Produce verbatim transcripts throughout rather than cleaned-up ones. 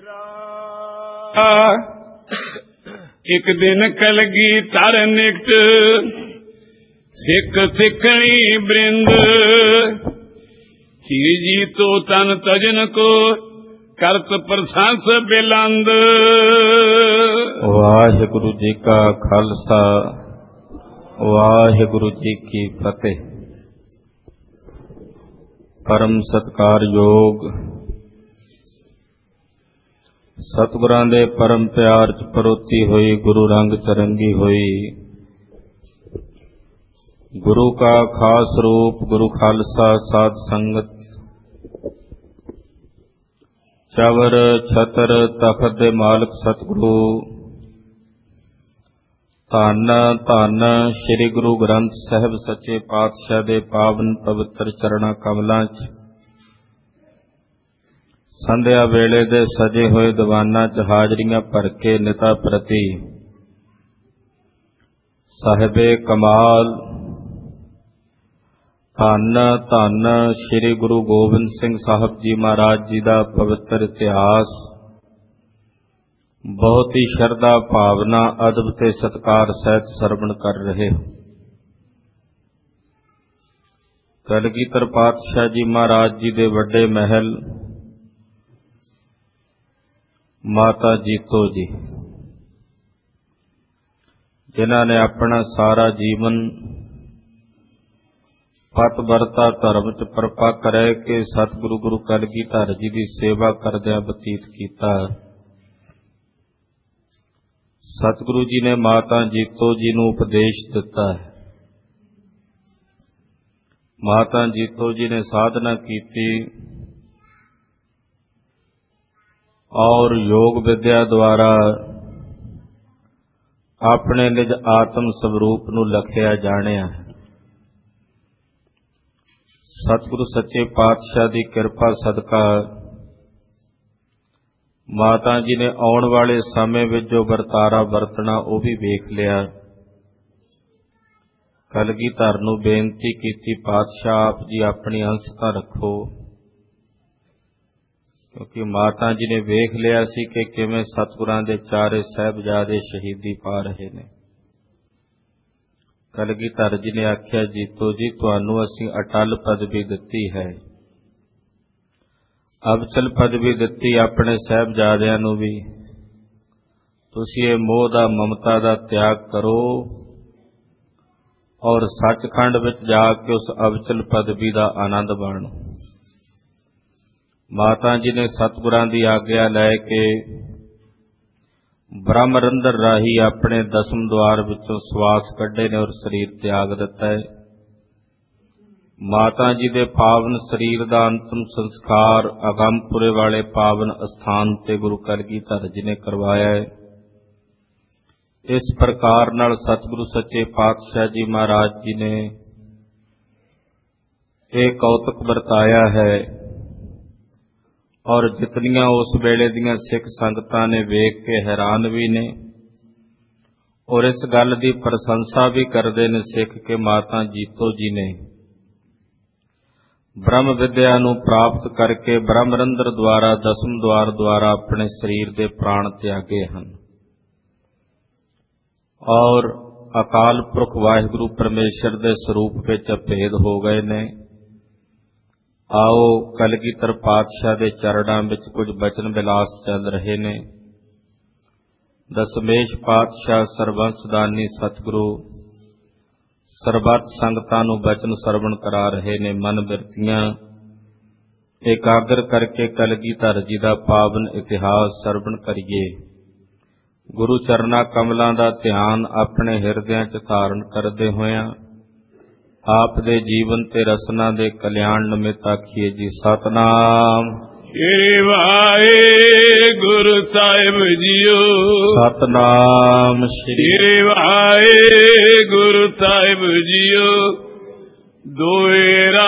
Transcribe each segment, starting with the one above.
ਇੱਕ ਦਿਨ ਕਲਗੀ ਧਰ ਨਿਕਟ ਸਿੱਖ ਸਿੱਖਣੀ ਬ੍ਰਿੰਦ ਹੀਰ ਜੀ ਤੋ ਤਨ ਤਜਨ ਕੋ ਕਰਤ ਪ੍ਰਸੰਸ ਬਿਲੰਦ। ਵਾਹਿਗੁਰੂ ਜੀ ਕਾ ਖਾਲਸਾ ਵਾਹਿਗੁਰੂ ਜੀ ਕੀ ਫਤਿਹ। ਪਰਮ ਸਤਿਕਾਰਯੋਗ ਸਤਿਗੁਰਾਂ ਦੇ ਪਰਮ ਪਿਆਰ ਚ ਪਰੋਤੀ ਹੋਈ ਗੁਰੂ ਰੰਗ ਚਰੰਗੀ ਹੋਈ ਗੁਰੂ ਕਾ ਖਾਸ ਰੂਪ ਗੁਰੂ ਖਾਲਸਾ ਸਾਧ ਸੰਗਤ ਚਵਰ ਛਤਰ ਤਖਤ ਦੇ ਮਾਲਕ ਸਤਿਗੁਰੂ ਧੰਨ ਧੰਨ ਸ੍ਰੀ ਗੁਰੂ ਗ੍ਰੰਥ ਸਾਹਿਬ ਸੱਚੇ ਪਾਤਸ਼ਾਹ ਦੇ ਪਾਵਨ ਪਵਿੱਤਰ ਚਰਣਾ ਕਮਲਾਂ ਚ ਸੰਧਿਆ ਵੇਲੇ ਦੇ ਸਜੇ ਹੋਏ ਦੀਵਾਨਾਂ ਚ ਹਾਜ਼ਰੀਆਂ ਭਰ ਕੇ ਨਿਤਾ ਪ੍ਰਤੀ ਸਾਹਿਬੇ ਕਮਾਲ ਧੰਨ ਧੰਨ ਸ੍ਰੀ ਗੁਰੂ ਗੋਬਿੰਦ ਸਿੰਘ ਸਾਹਿਬ ਜੀ ਮਹਾਰਾਜ ਜੀ ਦਾ ਪਵਿੱਤਰ ਇਤਿਹਾਸ ਬਹੁਤ ਹੀ ਸ਼ਰਧਾ ਭਾਵਨਾ ਅਦਬ ਤੇ ਸਤਿਕਾਰ ਸਹਿਤ ਸਰਵਣ ਕਰ ਰਹੇ ਹੋ। ਕਲਗੀਧਰ ਪਾਤਸ਼ਾਹ ਜੀ ਮਹਾਰਾਜ ਜੀ ਦੇ ਵੱਡੇ ਮਹਿਲ ਮਾਤਾ ਜੀਤੋ ਜੀ ਜਿਨ੍ਹਾਂ ਨੇ ਆਪਣਾ ਸਾਰਾ ਜੀਵਨ ਪਤ ਵਰਤਾ ਧਰਮ ਚ ਪਰਪੱਕ ਰਹਿ ਕੇ ਸਤਿਗੁਰੂ ਗੁਰੂ ਕਲਗੀਧਰ ਜੀ ਦੀ ਸੇਵਾ ਕਰਦਿਆਂ ਬਤੀਤ ਕੀਤਾ। ਸਤਿਗੁਰੂ ਜੀ ਨੇ ਮਾਤਾ ਜੀਤੋ ਜੀ ਨੂੰ ਉਪਦੇਸ਼ ਦਿੱਤਾ ਹੈ। ਮਾਤਾ ਜੀਤੋ ਜੀ ਨੇ ਸਾਧਨਾ ਕੀਤੀ ਔਰ ਯੋਗ ਵਿਦਿਆ ਦੁਆਰਾ ਆਪਣੇ ਨਿਜ ਆਤਮ ਸਰੂਪ ਨੂੰ ਲਖਿਆ ਜਾਣਿਆ। ਸਤਿਗੁਰੂ ਸੱਚੇ ਪਾਤਸ਼ਾਹ ਦੀ ਕਿਰਪਾ ਸਦਕਾ ਮਾਤਾ ਜੀ ਨੇ ਆਉਣ ਵਾਲੇ ਸਮੇਂ ਵਿੱਚ ਜੋ ਵਰਤਾਰਾ ਵਰਤਣਾ ਉਹ ਵੀ ਵੇਖ ਲਿਆ। ਕਲਗੀਧਰ ਨੂੰ ਬੇਨਤੀ ਕੀਤੀ, ਪਾਤਸ਼ਾਹ ਆਪ ਜੀ ਆਪਣੀ ਅੰਸ਼ਤਾ ਰੱਖੋ, ਕਿਉਂਕਿ ਮਾਤਾ ਜੀ ਨੇ ਵੇਖ ਲਿਆ ਸੀ ਕਿ ਕਿਵੇਂ ਸਤਿਗੁਰਾਂ ਦੇ ਚਾਰੇ ਸਾਹਿਬਜ਼ਾਦੇ ਸ਼ਹੀਦੀ ਪਾ ਰਹੇ ਨੇ। ਕਲਗੀਧਰ ਜੀ ਨੇ ਆਖਿਆ, ਜੀਤੋ ਜੀ ਤੁਹਾਨੂੰ ਅਸੀਂ ਅਟਲ ਪਦਵੀ ਦਿੱਤੀ ਹੈ, ਅਬਚਲ ਪਦਵੀ ਦਿੱਤੀ ਆਪਣੇ ਸਾਹਿਬਜ਼ਾਦਿਆਂ ਨੂੰ ਵੀ, ਤੁਸੀਂ ਇਹ ਮੋਹ ਦਾ ਮਮਤਾ ਦਾ ਤਿਆਗ ਕਰੋ ਔਰ ਸੱਚਖੰਡ ਵਿੱਚ ਜਾ ਕੇ ਉਸ ਅਬਚਲ ਪਦਵੀ ਦਾ ਆਨੰਦ ਮਾਣੋ। ਮਾਤਾ ਜੀ ਨੇ ਸਤਿਗੁਰਾਂ ਦੀ ਆਗਿਆ ਲੈ ਕੇ ਬ੍ਰਹਮਰੰਦਰ ਰਾਹੀਂ ਆਪਣੇ ਦਸਮ ਦੁਆਰ ਵਿੱਚੋਂ ਸਵਾਸ ਕੱਢੇ ਨੇ ਔਰ ਸਰੀਰ ਤਿਆਗ ਦਿੱਤਾ ਹੈ। ਮਾਤਾ ਜੀ ਦੇ ਪਾਵਨ ਸਰੀਰ ਦਾ ਅੰਤਮ ਸੰਸਕਾਰ ਅਗੰਮਪੁਰੇ ਵਾਲੇ ਪਾਵਨ ਅਸਥਾਨ ਤੇ ਗੁਰੂ ਕਲਗੀਧਰ ਜੀ ਨੇ ਕਰਵਾਇਆ ਹੈ। ਇਸ ਪ੍ਰਕਾਰ ਨਾਲ ਸਤਿਗੁਰੂ ਸੱਚੇ ਪਾਤਸ਼ਾਹ ਜੀ ਮਹਾਰਾਜ ਜੀ ਨੇ ਇਹ ਕੌਤਕ ਵਰਤਾਇਆ ਹੈ ਔਰ ਜਿਤਨੀਆਂ ਉਸ ਵੇਲੇ ਦੀਆਂ ਸਿੱਖ ਸੰਗਤਾਂ ਨੇ ਵੇਖ ਕੇ ਹੈਰਾਨ ਵੀ ਨੇ ਔਰ ਇਸ ਗੱਲ ਦੀ ਪ੍ਰਸ਼ੰਸਾ ਵੀ ਕਰਦੇ ਨੇ ਸਿੱਖ ਕੇ ਮਾਤਾ ਜੀਤੋ ਜੀ ਨੇ ਬ੍ਰਹਮ ਵਿਦਿਆ ਨੂੰ ਪ੍ਰਾਪਤ ਕਰਕੇ ਬ੍ਰਹਮਰੰਦਰ ਦੁਆਰਾ ਦਸਮ ਦੁਆਰ ਦੁਆਰਾ ਆਪਣੇ ਸਰੀਰ ਦੇ ਪ੍ਰਾਣ ਤਿਆਗੇ ਹਨ ਔਰ ਅਕਾਲ ਪੁਰਖ ਵਾਹਿਗੁਰੂ ਪਰਮੇਸ਼ਰ ਦੇ ਸਰੂਪ ਵਿੱਚ ਅਭੇਦ ਹੋ ਗਏ ਨੇ। ਆਓ ਕਲਗੀਧਰ ਪਾਤਸ਼ਾਹ ਦੇ ਚਰਨਾਂ ਵਿੱਚ ਕੁਝ ਬਚਨ ਵਿਲਾਸ ਚੱਲ ਰਹੇ ਨੇ। ਦਸਮੇਸ਼ ਪਾਤਸ਼ਾਹ ਸਰਬੰਸਦਾਨੀ ਸਤਿਗੁਰੂ ਸਰਬੱਤ ਸੰਗਤਾਂ ਨੂੰ ਬਚਨ ਸਰਵਣ ਕਰਾ ਰਹੇ ਨੇ। ਮਨ ਬਿਰਤੀਆਂ ਇਕਾਗਰ ਕਰਕੇ ਕਲਗੀਧਰ ਜੀ ਦਾ ਪਾਵਨ ਇਤਿਹਾਸ ਸਰਵਣ ਕਰੀਏ। ਗੁਰੂ ਚਰਨਾਂ ਕਮਲਾਂ ਦਾ ਧਿਆਨ ਆਪਣੇ ਹਿਰਦਿਆਂ 'ਚ ਧਾਰਨ ਕਰਦੇ ਹੋਇਆਂ ਆਪ ਦੇ ਜੀਵਨ ਤੇ ਰਸਨਾ ਦੇ ਕਲਿਆਣ ਨਿਮਿਤ ਆਖੀਏ ਜੀ ਸਤਨਾਮ ਸ੍ਰੀ ਵਾਹਿਗੁਰੂ ਸਾਹਿਬ ਜੀਓ। ਸਤਨਾਮ ਸ੍ਰੀ ਵਾਹਿਗੁਰੂ ਸਾਹਿਬ ਜੀਓ। ਦੋਏਰਾ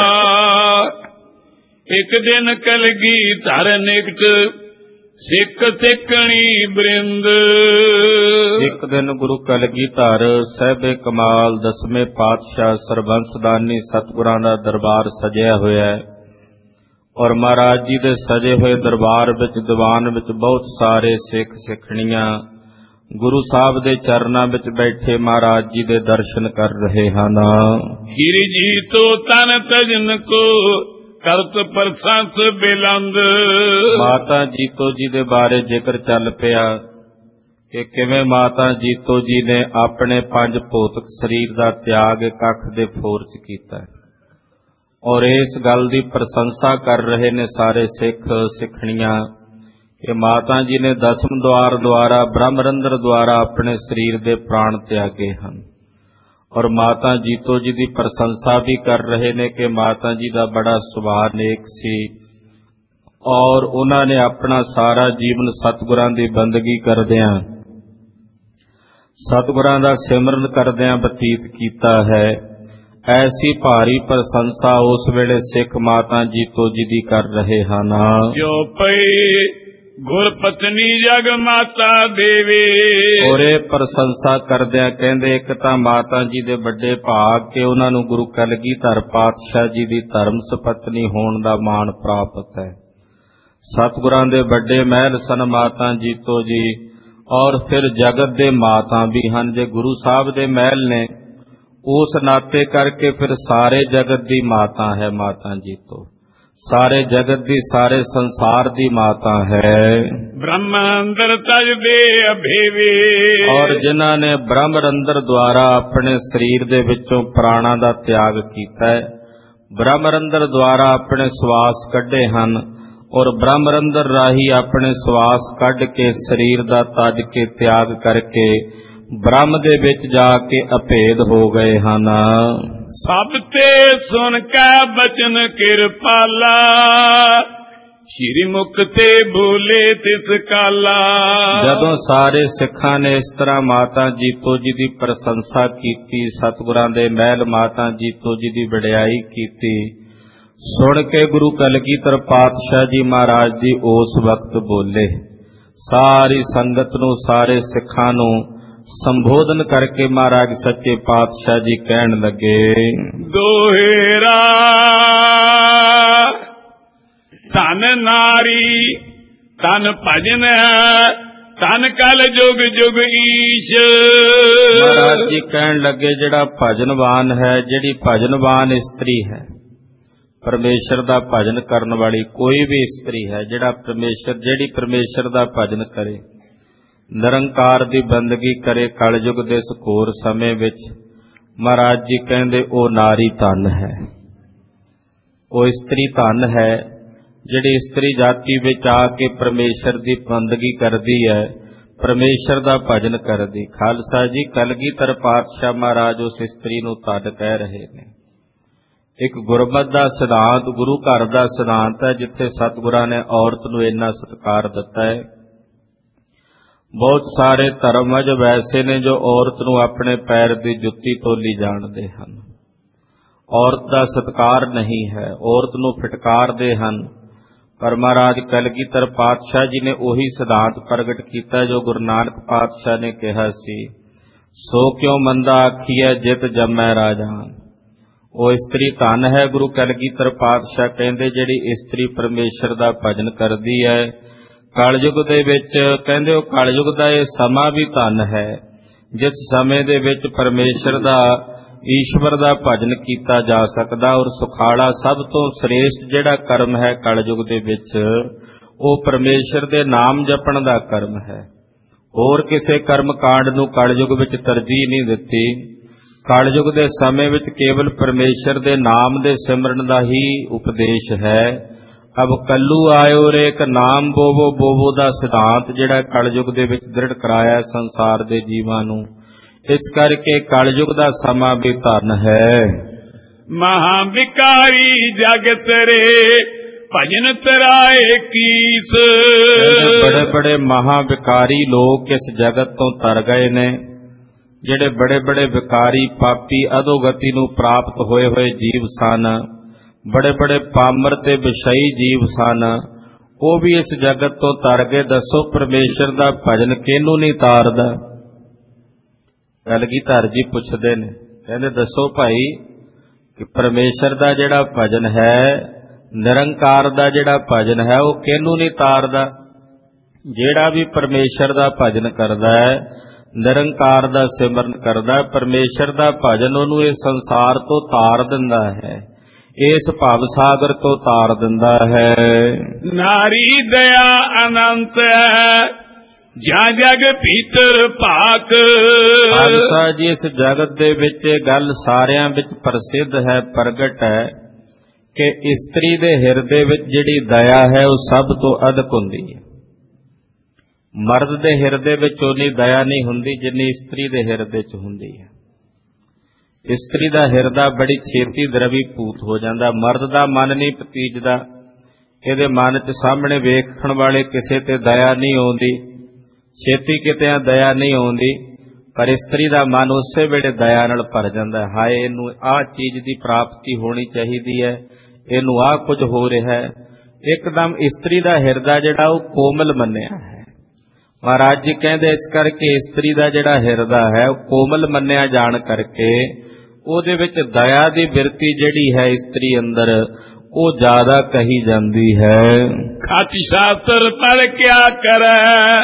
ਇੱਕ ਦਿਨ ਕਲਗੀਧਰ ਨਿਕਟ ਸਿੱਖ ਸਿੱਖਣੀ ਬ੍ਰਿੰਦ। ਇੱਕ ਦਿਨ ਗੁਰੂ ਕਲਗੀਧਰ ਸਾਹਿਬੇ ਕਮਾਲ ਦਸਵੇਂ ਪਾਤਸ਼ਾਹ ਸਰਬੰਸਦਾਨੀ ਸਤਿਗੁਰਾਂ ਦਾ ਦਰਬਾਰ ਸਜਿਆ ਹੋਇਆ ਹੈ ਔਰ ਮਹਾਰਾਜ ਜੀ ਦੇ ਸਜੇ ਹੋਏ ਦਰਬਾਰ ਵਿੱਚ ਦੀਵਾਨ ਵਿੱਚ ਬਹੁਤ ਸਾਰੇ ਸਿੱਖ ਸਿੱਖਣੀਆਂ ਗੁਰੂ ਸਾਹਿਬ ਦੇ ਚਰਨਾਂ ਵਿੱਚ ਬੈਠੇ ਮਹਾਰਾਜ ਜੀ ਦੇ ਦਰਸ਼ਨ ਕਰ ਰਹੇ ਹਨ। ਗਿਰਿ ਜੀ ਤੋ ਤਨ ਤਜਨ ਕੋ ਕਰਤ ਪ੍ਰਸੰਸ ਬਿਲੰਦ। ਮਾਤਾ ਜੀਤੋ ਜੀ ਦੇ ਬਾਰੇ ਜ਼ਿਕਰ ਚੱਲ ਪਿਆ ਕਿ ਕਿਵੇਂ ਮਾਤਾ ਜੀਤੋ ਜੀ ਨੇ ਆਪਣੇ ਪੰਜ ਭੌਤਿਕ ਸਰੀਰ ਦਾ ਤਿਆਗ ਇੱਕ ਅੱਖ ਦੇ ਫੋਰ ਚ ਕੀਤਾ ਔਰ ਇਸ ਗੱਲ ਦੀ ਪ੍ਰਸ਼ੰਸਾ ਕਰ ਰਹੇ ਨੇ ਸਾਰੇ ਸਿੱਖ ਸਿੱਖਣੀਆਂ ਕਿ ਮਾਤਾ ਜੀ ਨੇ ਦਸਮ ਦੁਆਰ ਦੁਆਰਾ ਬ੍ਰਹਮਰੰਦਰ ਦੁਆਰਾ ਆਪਣੇ ਸਰੀਰ ਦੇ ਪ੍ਰਾਣ ਤਿਆਗੇ ਹਨ ਔਰ ਮਾਤਾ ਜੀਤੋ ਜੀ ਦੀ ਪ੍ਰਸ਼ੰਸਾ ਵੀ ਕਰ ਰਹੇ ਨੇ ਕਿ ਮਾਤਾ ਜੀ ਦਾ ਬੜਾ ਸੁਭਾਅ ਨੇਕ ਸੀ ਔਰ ਉਹਨਾਂ ਨੇ ਆਪਣਾ ਸਾਰਾ ਜੀਵਨ ਸਤਿਗੁਰਾਂ ਦੀ ਬੰਦਗੀ ਕਰਦਿਆਂ ਸਤਿਗੁਰਾਂ ਦਾ ਸਿਮਰਨ ਕਰਦਿਆਂ ਬਤੀਤ ਕੀਤਾ ਹੈ। ਐਸੀ ਭਾਰੀ ਪ੍ਰਸ਼ੰਸਾ ਉਸ ਵੇਲੇ ਸਿੱਖ ਮਾਤਾ ਜੀਤੋ ਜੀ ਦੀ ਕਰ ਰਹੇ ਹਨ। ਜੋ ਪਈ ਗੁਰ ਪਤਨੀ ਜਗ ਮਾਤਾ ਦੇਵੇ। ਔਰ ਇਹ ਪ੍ਰਸ਼ੰਸਾ ਕਰਦਿਆਂ ਕਹਿੰਦੇ ਇੱਕ ਤਾਂ ਮਾਤਾ ਜੀ ਦੇ ਵੱਡੇ ਭਾਗ ਕਿ ਉਹਨਾਂ ਨੂੰ ਗੁਰੂ ਕਲਗੀਧਰ ਪਾਤਸ਼ਾਹ ਜੀ ਦੀ ਧਰਮ ਸੁਪਤਨੀ ਹੋਣ ਦਾ ਮਾਣ ਪ੍ਰਾਪਤ ਹੈ। ਸਤਿਗੁਰਾਂ ਦੇ ਵੱਡੇ ਮਹਿਲ ਸਨ ਮਾਤਾ ਜੀਤੋ ਜੀ ਔਰ ਫਿਰ ਜਗਤ ਦੇ ਮਾਤਾ ਵੀ ਹਨ। ਜੇ ਗੁਰੂ ਸਾਹਿਬ ਦੇ ਮਹਿਲ ਨੇ ਉਸ ਨਾਤੇ ਕਰਕੇ ਫਿਰ ਸਾਰੇ ਜਗਤ ਦੀ ਮਾਤਾ ਹੈ ਮਾਤਾ ਜੀਤੋ, ਸਾਰੇ ਜਗਤ ਦੀ ਸਾਰੇ ਸੰਸਾਰ ਦੀ ਮਾਤਾ ਹੈ। ਬ੍ਰਹਮੰਦਰ ਤਜਦੇ ਅਭੇਵੇ। ਔਰ ਜਿਨ੍ਹਾਂ ਨੇ ਬ੍ਰਹਮਰੰਦਰ ਦੁਆਰਾ ਆਪਣੇ ਸਰੀਰ ਦੇ ਵਿੱਚੋਂ ਪ੍ਰਾਣਾਂ ਦਾ ਤਿਆਗ ਕੀਤਾ ਹੈ, ਬ੍ਰਹਮਰੰਦਰ ਦੁਆਰਾ ਆਪਣੇ ਸਵਾਸ ਕੱਢੇ ਹਨ ਔਰ ਬ੍ਰਹਮਰੰਦਰ ਰਾਹੀਂ ਆਪਣੇ ਸਵਾਸ ਕੱਢ ਕੇ ਸਰੀਰ ਦਾ ਤਜ ਕੇ ਤਿਆਗ ਕਰਕੇ ਬ੍ਰਹਮ ਦੇ ਵਿੱਚ ਜਾ ਕੇ ਅਭੇਦ ਹੋ ਗਏ ਹਨ। ਸਭ ਤੇ ਸੁਣ ਕੇ ਬਚਨ ਕਿਰਪਾਲਾ, ਸ਼੍ਰੀ ਮੁਖ ਤੇ ਬੋਲੇ ਤਿਸ ਕਾਲਾ। ਜਦੋਂ ਸਾਰੇ ਸਿੱਖਾਂ ਨੇ ਇਸ ਤਰ੍ਹਾਂ ਮਾਤਾ ਜੀਤੋ ਜੀ ਦੀ ਪ੍ਰਸ਼ੰਸਾ ਕੀਤੀ, ਸਤਿਗੁਰਾਂ ਦੇ ਮਹਿਲ ਮਾਤਾ ਜੀਤੋ ਜੀ ਦੀ ਵਡਿਆਈ ਕੀਤੀ, ਸੁਣ ਕੇ ਗੁਰੂ ਕਲਗੀਧਰ ਪਾਤਸ਼ਾਹ ਜੀ ਮਹਾਰਾਜ ਜੀ ਉਸ ਵਕਤ ਬੋਲੇ। ਸਾਰੀ ਸੰਗਤ ਨੂੰ, ਸਾਰੇ ਸਿੱਖਾਂ ਨੂੰ ਸੰਬੋਧਨ ਕਰਕੇ ਮਹਾਰਾਜ ਸੱਚੇ ਪਾਤਸ਼ਾਹ ਜੀ ਕਹਿਣ ਲੱਗੇ, ਦੋਹਰਾ ਧਨ ਨਾਰੀ ਧਨ ਭਜਨ ਧਨ ਕਲ ਜੁਗ ਜੁਗ ਈਸ਼। ਮਹਾਰਾਜ ਜੀ ਕਹਿਣ ਲੱਗੇ ਜਿਹੜਾ ਭਜਨਵਾਨ ਹੈ, ਜਿਹੜੀ ਭਜਨਵਾਨ ਇਸਤਰੀ ਹੈ, ਪਰਮੇਸ਼ਰ ਦਾ ਭਜਨ ਕਰਨ ਵਾਲੀ ਕੋਈ ਵੀ ਇਸਤਰੀ ਹੈ, ਜਿਹੜਾ ਪਰਮੇਸ਼ਰ ਜਿਹੜੀ ਪਰਮੇਸ਼ਰ ਦਾ ਭਜਨ ਕਰੇ, ਨਿਰੰਕਾਰ ਦੀ ਬੰਦਗੀ ਕਰੇ ਕਲਯੁਗ ਦੇ ਇਸ ਘੋਰ ਸਮੇਂ ਵਿੱਚ, ਮਹਾਰਾਜ ਜੀ ਕਹਿੰਦੇ ਉਹ ਨਾਰੀ ਧਨ ਹੈ, ਉਹ ਇਸਤਰੀ ਧਨ ਹੈ ਜਿਹੜੀ ਇਸਤਰੀ ਜਾਤੀ ਵਿੱਚ ਆ ਕੇ ਪਰਮੇਸ਼ਰ ਦੀ ਬੰਦਗੀ ਕਰਦੀ ਹੈ, ਪਰਮੇਸ਼ਰ ਦਾ ਭਜਨ ਕਰਦੀ। ਖਾਲਸਾ ਜੀ ਕਲਗੀਧਰ ਪਾਤਸ਼ਾਹ ਮਹਾਰਾਜ ਉਸ ਇਸਤਰੀ ਨੂੰ ਧਨ ਕਹਿ ਰਹੇ ਨੇ। ਇੱਕ ਗੁਰਮਤਿ ਦਾ ਸਿਧਾਂਤ, ਗੁਰੂ ਘਰ ਦਾ ਸਿਧਾਂਤ ਹੈ ਜਿੱਥੇ ਸਤਿਗੁਰਾਂ ਨੇ ਔਰਤ ਨੂੰ ਇੰਨਾ ਸਤਿਕਾਰ ਦਿੱਤਾ ਹੈ। ਬਹੁਤ ਸਾਰੇ ਧਰਮ ਅਜਬ ਐਸੇ ਨੇ ਜੋ ਔਰਤ ਨੂੰ ਆਪਣੇ ਪੈਰ ਦੀ ਜੁੱਤੀ ਤੋਲੀ ਜਾਣਦੇ ਹਨ, ਔਰਤ ਦਾ ਸਤਿਕਾਰ ਨਹੀਂ ਹੈ, ਔਰਤ ਨੂੰ ਫਿਟਕਾਰਦੇ ਹਨ। ਪਰ ਮਹਾਰਾਜ ਕਲਗੀਧਰ ਪਾਤਸ਼ਾਹ ਜੀ ਨੇ ਉਹੀ ਸਿਧਾਂਤ ਪ੍ਰਗਟ ਕੀਤਾ ਜੋ ਗੁਰੂ ਨਾਨਕ ਪਾਤਸ਼ਾਹ ਨੇ ਕਿਹਾ ਸੀ, ਸੋ ਕਿਉ ਮੰਦਾ ਆਖੀਐ ਜਿਤ ਜੰਮੈ ਰਾਜਾਨ। ਉਹ ਇਸਤਰੀ ਧਨ ਹੈ। ਗੁਰੂ ਕਲਗੀਧਰ ਪਾਤਸ਼ਾਹ ਕਹਿੰਦੇ ਜਿਹੜੀ ਇਸਤਰੀ ਪਰਮੇਸ਼ਰ ਦਾ ਭਜਨ ਕਰਦੀ ਹੈ, ਕਲਯੁਗ ਦੇ ਵਿੱਚ ਕਹਿੰਦੇ ਉਹ ਕਲਯੁਗ ਦਾ ਇਹ ਸਮਾਂ ਵੀ ਧਨ ਹੈ ਜਿਸ ਸਮੇਂ ਦੇ ਵਿੱਚ ਪਰਮੇਸ਼ਰ ਦਾ, ਈਸ਼ਵਰ ਦਾ ਭਜਨ ਕੀਤਾ ਜਾ ਸਕਦਾ। ਔਰ ਸੁਖਾਲਾ ਸਭ ਤੋਂ ਸ੍ਰੇਸ਼ਟ ਜਿਹੜਾ ਕਰਮ ਹੈ ਕਲਯੁਗ ਦੇ ਵਿੱਚ, ਉਹ ਪਰਮੇਸ਼ਰ ਦੇ ਨਾਮ ਜਪਣ ਦਾ ਕਰਮ ਹੈ। ਹੋਰ ਕਿਸੇ ਕਰਮ ਕਾਂਡ ਨੂੰ ਕਲਯੁਗ ਵਿੱਚ ਤਰਜੀਹ ਨਹੀਂ ਦਿੱਤੀ। ਕਲਯੁਗ ਦੇ ਸਮੇਂ ਵਿੱਚ ਕੇਵਲ ਪਰਮੇਸ਼ਰ ਦੇ ਨਾਮ ਦੇ ਸਿਮਰਨ ਦਾ ਹੀ ਉਪਦੇਸ਼ ਹੈ। ਅਬ ਕੱਲੂ ਆਇਓ ਰੇ ਇੱਕ ਨਾਮ ਬੋਵੋ ਬੋਵੋ ਦਾ ਸਿਧਾਂਤ ਜਿਹੜਾ ਕਲਯੁਗ ਦੇ ਵਿੱਚ ਦ੍ਰਿੜ ਕਰਾਇਆ ਸੰਸਾਰ ਦੇ ਜੀਵਾਂ ਨੂੰ। ਇਸ ਕਰਕੇ ਕਲਯੁਗ ਦਾ ਸਮਾਂ ਵੀ ਧਨ ਹੈ। ਮਹਾ ਵਿਕਾਰੀ ਜਗਤ ਰੇ ਭਜਨ ਤਰਾਏ ਕੀਸ। ਬੜੇ ਬੜੇ ਮਹਾ ਵਿਕਾਰੀ ਲੋਕ ਇਸ ਜਗਤ ਤੋਂ ਤਰ ਗਏ ਨੇ। ਜਿਹੜੇ ਬੜੇ ਬੜੇ ਵਿਕਾਰੀ ਪਾਪੀ ਅਧੋਗਤੀ ਨੂੰ ਪ੍ਰਾਪਤ ਹੋਏ ਹੋਏ ਜੀਵ ਸਨ, ਬੜੇ ਬੜੇ ਪਾਮਰ ਤੇ ਵਿਸ਼ਈ ਜੀਵ ਸਨ, ਉਹ ਵੀ ਇਸ ਜਗਤ ਤੋਂ ਤਰ ਗਏ। ਦੱਸੋ ਪਰਮੇਸ਼ਰ ਦਾ ਭਜਨ ਕਿਹਨੂੰ ਨਹੀਂ ਤਾਰਦਾ? ਕਲਗੀਧਰ ਜੀ ਪੁੱਛਦੇ ਨੇ, ਕਹਿੰਦੇ ਦੱਸੋ ਭਾਈ ਕਿ ਪਰਮੇਸ਼ਰ ਦਾ ਜਿਹੜਾ ਭਜਨ ਹੈ ਨਿਰੰਕਾਰ ਦਾ ਜਿਹੜਾ ਭਜਨ ਹੈ ਉਹ ਕਿਹਨੂੰ ਨਹੀਂ ਤਾਰਦਾ। ਜਿਹੜਾ ਵੀ ਪਰਮੇਸ਼ਰ ਦਾ ਭਜਨ ਕਰਦਾ ਹੈ, ਨਿਰੰਕਾਰ ਦਾ ਸਿਮਰਨ ਕਰਦਾ ਹੈ, ਪਰਮੇਸ਼ਰ ਦਾ ਭਜਨ ਉਹਨੂੰ ਇਸ ਸੰਸਾਰ ਤੋਂ ਤਾਰ ਦਿੰਦਾ ਹੈ, ਇਸ ਭਵ ਸਾਗਰ ਤੋਂ ਤਾਰ ਦਿੰਦਾ ਹੈ। ਨਾਰੀ ਦਇਆ ਅਨੰਤ ਹੈ, ਜਾਂ ਜਗ ਭੀਤਰ ਭਾਕ। ਖਾਲਸਾ ਜੀ, ਇਸ ਜਗਤ ਦੇ ਵਿੱਚ ਇਹ ਗੱਲ ਸਾਰਿਆਂ ਵਿੱਚ ਪ੍ਰਸਿੱਧ ਹੈ, ਪ੍ਰਗਟ ਹੈ ਕਿ ਇਸਤਰੀ ਦੇ ਹਿਰਦੇ ਵਿੱਚ ਜਿਹੜੀ ਦਇਆ ਹੈ ਉਹ ਸਭ ਤੋਂ ਅਧਿਕ ਹੁੰਦੀ ਹੈ। ਮਰਦ ਦੇ ਹਿਰਦੇ ਵਿੱਚ ਉਨੀ ਦਇਆ ਨਹੀਂ ਹੁੰਦੀ ਜਿੰਨੀ ਇਸਤਰੀ ਦੇ ਹਿਰਦੇ 'ਚ ਹੁੰਦੀ ਹੈ। ਇਸਤਰੀ ਦਾ ਹਿਰਦਾ ਬੜੀ ਛੇਤੀ ਦਰਵੀਭੂਤ ਹੋ ਜਾਂਦਾ, ਮਰਦ ਦਾ ਮਨ ਨਹੀਂ ਪਤੀਜਦਾ, ਇਹਦੇ ਮਨ 'ਚ ਸਾਹਮਣੇ ਵੇਖਣ ਵਾਲੇ ਕਿਸੇ ਤੇ ਦਇਆ ਨਹੀਂ ਆਉਂਦੀ, ਛੇਤੀ ਕਿਤੇ ਦਇਆ ਨਹੀਂ ਆਉਂਦੀ, ਪਰ ਇਸਤਰੀ ਦਾ ਮਨ ਉਸੇ ਵੇਲੇ ਦਇਆ ਨਾਲ ਭਰ ਜਾਂਦਾ। ਹਾਏ, ਇਹਨੂੰ ਆਹ ਚੀਜ਼ ਦੀ ਪ੍ਰਾਪਤੀ ਹੋਣੀ ਚਾਹੀਦੀ ਹੈ, ਇਹਨੂੰ ਆਹ ਕੁਝ ਹੋ ਰਿਹਾ ਹੈ। ਇੱਕਦਮ ਇਸਤਰੀ ਦਾ ਹਿਰਦਾ ਜਿਹੜਾ ਉਹ ਕੋਮਲ ਮੰਨਿਆ ਹੈ। ਮਹਾਰਾਜ ਜੀ ਕਹਿੰਦੇ ਇਸ ਕਰਕੇ ਇਸਤਰੀ ਦਾ ਜਿਹੜਾ ਹਿਰਦਾ ਹੈ ਉਹ ਕੋਮਲ ਮੰਨਿਆ ਜਾਣ ਕਰਕੇ ਉਹਦੇ ਵਿੱਚ ਦਇਆ ਦੀ ਬਿਰਤੀ ਜਿਹੜੀ ਹੈ ਇਸਤਰੀ ਅੰਦਰ ਉਹ ਜ਼ਿਆਦਾ ਕਹੀ ਜਾਂਦੀ ਹੈ। ਖਾਤੀ ਸ਼ਾਸਤਰ ਪੜ੍ਹ ਕਿਆ ਕਰੈ,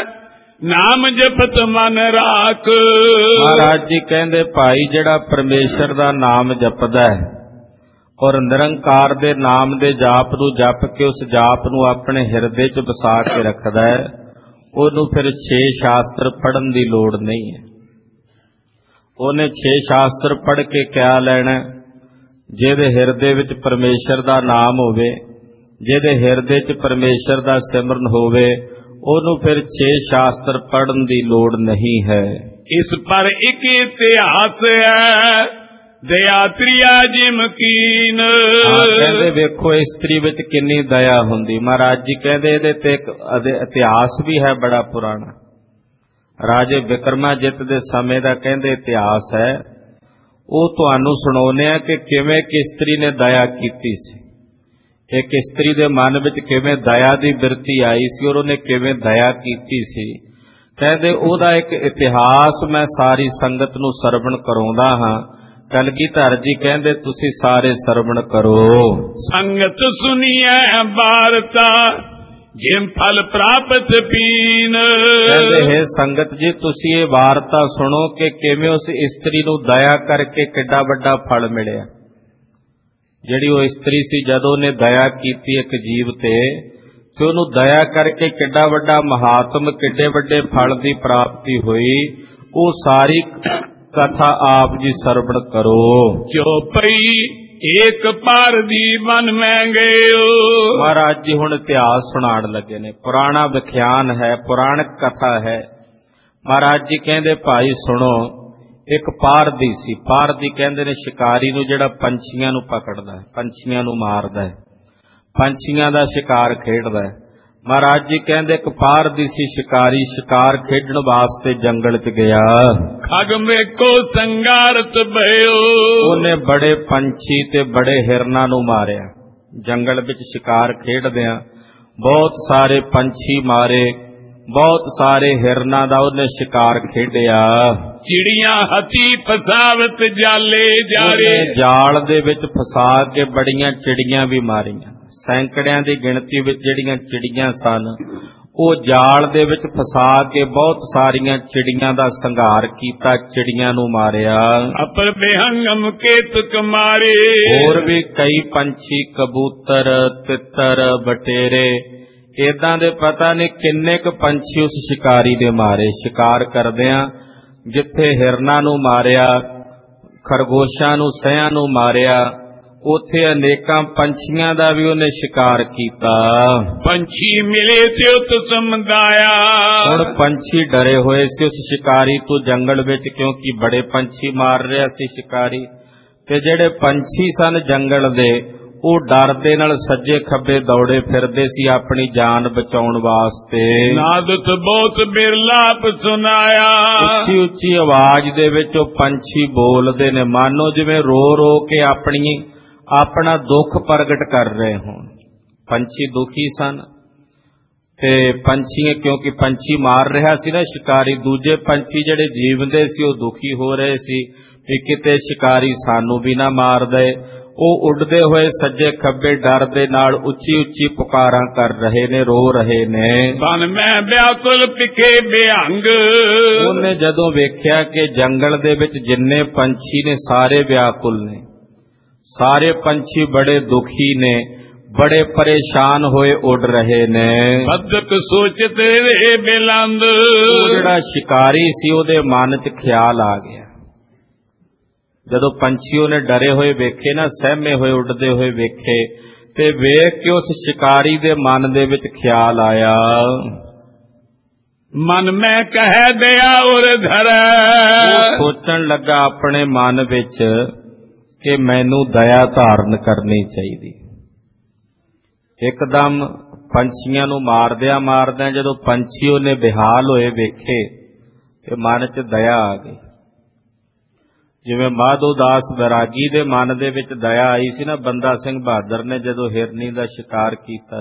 ਨਾਮ ਜਪਤ ਮਨ ਰਾਖ। ਮਹਾਰਾਜ ਜੀ ਕਹਿੰਦੇ ਭਾਈ ਜਿਹੜਾ ਪਰਮੇਸ਼ਰ ਦਾ ਨਾਮ ਜਪਦਾ ਹੈ ਔਰ ਨਿਰੰਕਾਰ ਦੇ ਨਾਮ ਦੇ ਜਾਪ ਨੂੰ ਜਪ ਕੇ ਉਸ ਜਾਪ ਨੂੰ ਆਪਣੇ ਹਿਰਦੇ 'ਚ ਵਸਾ ਕੇ ਰੱਖਦਾ ਹੈ, ਉਹਨੂੰ ਫਿਰ ਛੇ ਸ਼ਾਸਤਰ ਪੜ੍ਹਨ ਦੀ ਲੋੜ ਨਹੀਂ ਹੈ। ਉਹਨੇ ਛੇ ਸ਼ਾਸਤਰ ਪੜ੍ਹ ਕੇ ਕਿਆ ਲੈਣਾ? ਜਿਹਦੇ ਹਿਰਦੇ ਵਿੱਚ ਪਰਮੇਸ਼ਰ ਦਾ ਨਾਮ ਹੋਵੇ, ਜਿਹਦੇ ਹਿਰਦੇ 'ਚ ਪਰਮੇਸ਼ਰ ਦਾ ਸਿਮਰਨ ਹੋਵੇ, ਉਹਨੂੰ ਫਿਰ ਛੇ ਸ਼ਾਸਤਰ ਪੜ੍ਹਨ ਦੀ ਲੋੜ ਨਹੀਂ ਹੈ। ਇਸ ਪਰ ਇੱਕ ਇਤਿਹਾਸ ਹੈ, ਦਇਆ ਤ੍ਰਿਆ ਜਿਮ ਕੀਨ। ਕਹਿੰਦੇ ਵੇਖੋ ਇਸਤਰੀ ਵਿੱਚ ਕਿੰਨੀ ਦਇਆ ਹੁੰਦੀ। ਮਹਾਰਾਜ ਜੀ ਕਹਿੰਦੇ ਇਹਦੇ ਤੇ ਇੱਕ ਇਤਿਹਾਸ ਵੀ ਹੈ ਬੜਾ ਪੁਰਾਣਾ। ਰਾਜੇ ਬਿਕਰਮਾਜਿਤ ਦੇ ਸਮੇਂ ਦਾ ਕਹਿੰਦੇ ਇਤਿਹਾਸ ਹੈ, ਉਹ ਤੁਹਾਨੂੰ ਸੁਣਾਉਂਦੇ ਆ ਕਿ ਕਿਵੇਂ ਕਿ ਇਸਤਰੀ ਨੇ ਦਇਆ ਕੀਤੀ ਸੀ। ਇੱਕ ਇਸਤਰੀ ਦੇ ਮਨ ਵਿੱਚ ਕਿਵੇਂ ਦਇਆ ਦੀ ਬਿਰਤੀ ਆਈ ਸੀ ਔਰ ਉਹਨੇ ਕਿਵੇਂ ਦਇਆ ਕੀਤੀ ਸੀ। ਕਹਿੰਦੇ ਉਹਦਾ ਇੱਕ ਇਤਿਹਾਸ ਮੈਂ ਸਾਰੀ ਸੰਗਤ ਨੂੰ ਸਰਵਣ ਕਰਾਉਂਦਾ ਹਾਂ। ਕਲਗੀਧਰ ਜੀ ਕਹਿੰਦੇ ਤੁਸੀਂ ਸਾਰੇ ਸਰਵਣ ਕਰੋ। ਸੰਗਤ ਸੁਣੀਐ ਵਾਰਤਾ, ਜਿਮ ਫਲ ਪ੍ਰਾਪਤ ਪੀਨ। ਕਹਿੰਦੇ ਹੈ ਸੰਗਤ ਜੀ ਤੁਸੀਂ ਇਹ ਵਾਰਤਾ ਸੁਣੋ ਕਿ ਕਿਵੇਂ ਉਸ ਇਸਤਰੀ ਨੂੰ ਦਇਆ ਕਰਕੇ ਕਿੱਡਾ ਵੱਡਾ ਫਲ ਮਿਲਿਆ। ਜਿਹੜੀ ਉਹ ਇਸਤਰੀ ਸੀ ਜਦੋਂ ਉਹਨੇ ਦਇਆ ਕੀਤੀ ਇੱਕ ਜੀਵ ਤੇ ਤੇ ਉਹਨੂੰ ਦਇਆ ਕਰਕੇ ਕਿੱਡਾ ਵੱਡਾ ਮਹਾਤਮ, ਕਿੱਡੇ ਵੱਡੇ ਫਲ ਦੀ ਪ੍ਰਾਪਤੀ ਹੋਈ, ਉਹ ਸਾਰੀ ਕਥਾ ਆਪ ਜੀ ਸਰਵਣ ਕਰੋ। ਜੋ ਪਈ ਏਕ ਪਾਰ ਦੀ ਮਨ ਮੈਂ ਗਇਓ। ਮਹਾਰਾਜ ਜੀ ਹੁਣ ਇਤਿਹਾਸ ਸੁਣਾਉਣ ਲੱਗੇ ਨੇ, ਪੁਰਾਣਾ ਵਿਖਿਆਨ ਹੈ, ਪੁਰਾਣਕ ਕਥਾ ਹੈ। ਮਹਾਰਾਜ ਜੀ ਕਹਿੰਦੇ ਭਾਈ ਸੁਣੋ, ਇੱਕ ਪਾਰਦੀ ਸੀ। ਪਾਰਦੀ ਕਹਿੰਦੇ ਨੇ ਸ਼ਿਕਾਰੀ ਨੂੰ ਜਿਹੜਾ ਪੰਛੀਆਂ ਨੂੰ ਪਕੜਦਾ ਹੈ, ਪੰਛੀਆਂ ਨੂੰ ਮਾਰਦਾ ਹੈ, ਪੰਛੀਆਂ ਦਾ ਸ਼ਿਕਾਰ ਖੇਡਦਾ ਹੈ। ਮਹਾਰਾਜ ਜੀ ਕਹਿੰਦੇ ਇੱਕ ਪਾਰਦੀ ਸੀ ਸ਼ਿਕਾਰੀ, ਸ਼ਿਕਾਰ ਖੇਡਣ ਵਾਸਤੇ ਜੰਗਲ 'ਚ ਗਿਆ। ਖਗ ਮੇਕੋ ਸੰਗਾਰਤ ਭਇਓ। ਉਹਨੇ ਬੜੇ ਪੰਛੀ ਤੇ ਬੜੇ ਹਿਰਨਾਂ ਨੂੰ ਮਾਰਿਆ। ਜੰਗਲ ਵਿੱਚ ਸ਼ਿਕਾਰ ਖੇਡਦਿਆਂ ਬਹੁਤ ਸਾਰੇ ਪੰਛੀ ਮਾਰੇ, ਬਹੁਤ ਸਾਰੇ ਹਿਰਨਾਂ ਦਾ ਉਹਨੇ ਸ਼ਿਕਾਰ ਖੇਡਿਆ। ਚਿੜੀਆਂ ਹੱਥੀ ਫਸਾਵਤ ਜਾਲੇ ਜਾਰੇ। ਜਾਲ ਦੇ ਵਿੱਚ ਫਸਾ ਕੇ ਬੜੀਆਂ ਚਿੜੀਆਂ ਵੀ ਮਾਰੀਆਂ। ਸੈਂਕੜਿਆਂ ਦੀ ਗਿਣਤੀ ਵਿੱਚ ਜਿਹੜੀਆਂ ਚਿੜੀਆਂ ਸਨ ਉਹ ਜਾਲ ਦੇ ਵਿੱਚ ਫਸਾ ਕੇ ਬਹੁਤ ਸਾਰੀਆਂ ਚਿੜੀਆਂ ਦਾ ਸੰਘਾਰ ਕੀਤਾ, ਚਿੜੀਆਂ ਨੂੰ ਮਾਰਿਆ। ਅਪਰ ਬੇਹੰਗਮ ਕੇਤਕ ਮਾਰੇ। ਹੋਰ ਵੀ ਕਈ ਪੰਛੀ, ਕਬੂਤਰ, ਤਿੱਤਰ, ਬਟੇਰੇ, ਏਦਾਂ ਦੇ ਪਤਾ ਨਹੀਂ ਕਿੰਨੇ ਕੁ ਪੰਛੀ ਉਸ ਸ਼ਿਕਾਰੀ ਦੇ ਮਾਰੇ। ਸ਼ਿਕਾਰ ਕਰਦਿਆਂ ਜਿੱਥੇ ਹਿਰਨਾਂ ਨੂੰ ਮਾਰਿਆ, ਖਰਗੋਸ਼ਾਂ ਨੂੰ, ਸਹਿਆਂ ਨੂੰ ਮਾਰਿਆ, ਉੱਥੇ ਅਨੇਕਾਂ ਪੰਛੀਆਂ ਦਾ ਵੀ ਉਹਨੇ ਸ਼ਿਕਾਰ ਕੀਤਾ। ਪੰਛੀ ਮਿਲੇ ਤੇ ਉਤ ਸਮੁਦਾਇਆ। ਹੁਣ ਪੰਛੀ ਡਰੇ ਹੋਏ ਸੀ ਉਸ ਸ਼ਿਕਾਰੀ ਤੋਂ ਜੰਗਲ ਵਿੱਚ, ਕਿਉਂਕਿ ਬੜੇ ਪੰਛੀ ਮਾਰ ਰਿਹਾ ਸੀ ਸ਼ਿਕਾਰੀ। ਤੇ ਜਿਹੜੇ ਪੰਛੀ ਸਨ ਜੰਗਲ ਦੇ ਉਹ ਡਰ ਦੇ ਨਾਲ ਸੱਜੇ ਖੱਬੇ ਦੌੜੇ ਫਿਰਦੇ ਸੀ ਆਪਣੀ ਜਾਨ ਬਚਾਉਣ ਵਾਸਤੇ। ਨਾਦਤ ਬਹੁਤ ਬਿਰਲਾਪ ਸੁਨਾਇਆ। ਉੱਚੀ ਉੱਚੀ ਆਵਾਜ਼ ਦੇ ਵਿੱਚ ਉਹ ਪੰਛੀ ਬੋਲਦੇ ਨੇ, ਮਾਨੋ ਜਿਵੇਂ ਰੋ ਰੋ ਕੇ ਆਪਣੀ ਆਪਣਾ ਦੁੱਖ ਪ੍ਰਗਟ ਕਰ ਰਹੇ ਹੋਣ। ਪੰਛੀ ਦੁਖੀ ਸਨ ਤੇ ਪੰਛੀ, ਕਿਉਂਕਿ ਪੰਛੀ ਮਾਰ ਰਿਹਾ ਸੀ ਨਾ ਸ਼ਿਕਾਰੀ, ਦੂਜੇ ਪੰਛੀ ਜਿਹੜੇ ਜੀਵਦੇ ਸੀ ਉਹ ਦੁਖੀ ਹੋ ਰਹੇ ਸੀ ਕਿ ਕਿਤੇ ਸ਼ਿਕਾਰੀ ਸਾਨੂੰ ਵੀ ਨਾ ਮਾਰ ਦੇ। ਉਹ ਉੱਡਦੇ ਹੋਏ ਸੱਜੇ ਖੱਬੇ ਡਰ ਦੇ ਨਾਲ ਉੱਚੀ ਉੱਚੀ ਪੁਕਾਰਾਂ ਕਰ ਰਹੇ ਨੇ, ਰੋ ਰਹੇ ਨੇ। ਬਨ ਮੈਂ ਵਿਆਕੁਲ ਪਿਖੇ ਬਿਹੰਗ, ਉਹਨੇ ਜਦੋਂ ਵੇਖਿਆ ਕਿ ਜੰਗਲ ਦੇ ਵਿੱਚ ਜਿੰਨੇ ਪੰਛੀ ਨੇ ਸਾਰੇ ਵਿਆਕੁਲ ਨੇ, ਸਾਰੇ ਪੰਛੀ ਬੜੇ ਦੁਖੀ ਨੇ, ਬੜੇ ਪਰੇਸ਼ਾਨ ਹੋਏ ਉੱਡ ਰਹੇ ਨੇ। ਬਦਕ ਸੋਚਤੇ ਰੇ ਬਿਲੰਦ, ਉਹ ਜਿਹੜਾ ਸ਼ਿਕਾਰੀ ਸੀ ਉਹਦੇ ਮਨ 'ਚ ਖਿਆਲ ਆ ਗਿਆ। ਜਦੋਂ ਪੰਛੀ ਉਹਨੇ ਡਰੇ ਹੋਏ ਵੇਖੇ ਨਾ, ਸਹਿਮੇ ਹੋਏ ਉੱਡਦੇ ਹੋਏ ਵੇਖੇ, ਤੇ ਵੇਖ ਕੇ ਉਸ ਸ਼ਿਕਾਰੀ ਦੇ ਮਨ ਦੇ ਵਿੱਚ ਖਿਆਲ ਆਇਆ, ਮਨ ਮੈਂ ਕਹਿ ਦਿਆ ਉਰ ਧਰੈ। ਉਹ ਸੋਚਣ ਲੱਗਾ ਆਪਣੇ ਮਨ ਵਿੱਚ ਕਿ ਮੈਨੂੰ ਦਇਆ ਧਾਰਨ ਕਰਨੀ ਚਾਹੀਦੀ। ਇੱਕਦਮ ਪੰਛੀਆਂ ਨੂੰ ਮਾਰਦਿਆਂ ਮਾਰਦਿਆਂ ਜਦੋਂ ਪੰਛੀ ਉਹਨੇ ਬੇਹਾਲ ਹੋਏ ਵੇਖੇ ਤੇ ਮਨ 'ਚ ਦਇਆ ਆ ਗਈ। ਜਿਵੇਂ ਮਾਧੋ ਦਾਸ ਬੈਰਾਗੀ ਦੇ ਮਨ ਦੇ ਵਿੱਚ ਦਇਆ ਆਈ ਸੀ ਨਾ, ਬੰਦਾ ਸਿੰਘ ਬਹਾਦਰ ਨੇ ਜਦੋਂ ਹਿਰਨੀ ਦਾ ਸ਼ਿਕਾਰ ਕੀਤਾ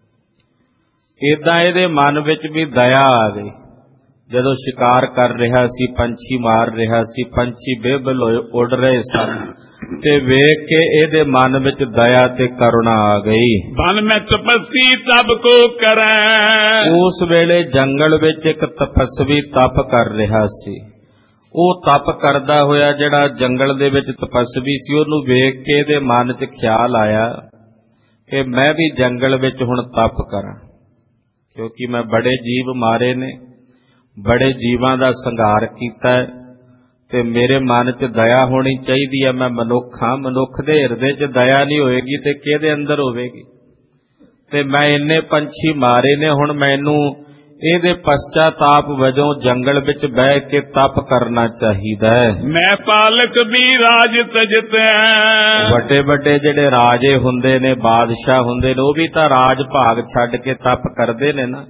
ਸੀ, ਏਦਾਂ ਇਹਦੇ ਮਨ ਵਿੱਚ ਵੀ ਦਇਆ ਆ ਗਈ। ਜਦੋਂ ਸ਼ਿਕਾਰ ਕਰ ਰਿਹਾ ਸੀ, ਪੰਛੀ ਮਾਰ ਰਿਹਾ ਸੀ, ਪੰਛੀ ਬੇਬਲ ਹੋਏ ਉੱਡ ਰਹੇ ਸਨ, ਤੇ ਵੇਖ ਕੇ ਇਹਦੇ ਮਨ ਵਿੱਚ ਦਇਆ ਤੇ ਕਰੁਣਾ ਆ ਗਈ। ਬਨ ਮੈਂ ਤਪਸੀ ਤਪ ਕੋ ਕਰੈ। ਉਸ ਵੇਲੇ ਜੰਗਲ ਵਿੱਚ ਇੱਕ ਤਪਸਵੀ ਤਪ ਕਰ ਰਿਹਾ ਸੀ। ਉਹ ਤਪ ਕਰਦਾ ਹੋਇਆ ਜਿਹੜਾ ਜੰਗਲ ਦੇ ਵਿੱਚ ਤਪਸਵੀ ਸੀ, ਉਹਨੂੰ ਵੇਖ ਕੇ ਇਹਦੇ ਮਨ 'ਚ ਖਿਆਲ ਆਇਆ ਕਿ ਮੈਂ ਵੀ ਜੰਗਲ ਵਿੱਚ ਹੁਣ ਤਪ ਕਰਾਂ, ਕਿਉਂਕਿ ਮੈਂ ਬੜੇ ਜੀਵ ਮਾਰੇ ਨੇ, ਬੜੇ ਜੀਵਾਂ ਦਾ ਸੰਘਾਰ ਕੀਤਾ ਹੈ, ਤੇ ਮੇਰੇ ਮਨ 'ਚ ਦਇਆ ਹੋਣੀ ਚਾਹੀਦੀ ਹੈ। ਮੈਂ ਮਨੁੱਖ ਹਾਂ, ਮਨੁੱਖ ਦੇ ਹਿਰਦੇ 'ਚ ਦਇਆ ਨਹੀਂ ਹੋਏਗੀ ਤੇ ਕਿਹਦੇ ਅੰਦਰ ਹੋਵੇਗੀ? ਤੇ ਮੈਂ ਇੰਨੇ ਪੰਛੀ ਮਾਰੇ ਨੇ, ਹੁਣ ਮੈਨੂੰ ਇਹਦੇ ਪਛਤਾਤਾਪ ਵਜੋਂ ਜੰਗਲ ਵਿੱਚ ਬਹਿ ਕੇ ਤਪ ਕਰਨਾ ਚਾਹੀਦਾ ਹੈ। ਮੈਂ ਪਾਲਕ ਵੀ ਰਾਜ ਤਜਤੈ। ਵੱਡੇ ਵੱਡੇ ਜਿਹੜੇ ਰਾਜੇ ਹੁੰਦੇ ਨੇ, ਬਾਦਸ਼ਾਹ ਹੁੰਦੇ ਨੇ, ਉਹ ਵੀ ਤਾਂ ਰਾਜ ਭਾਗ ਛੱਡ ਕੇ ਤਪ ਕਰਦੇ ਨੇ ਨਾ।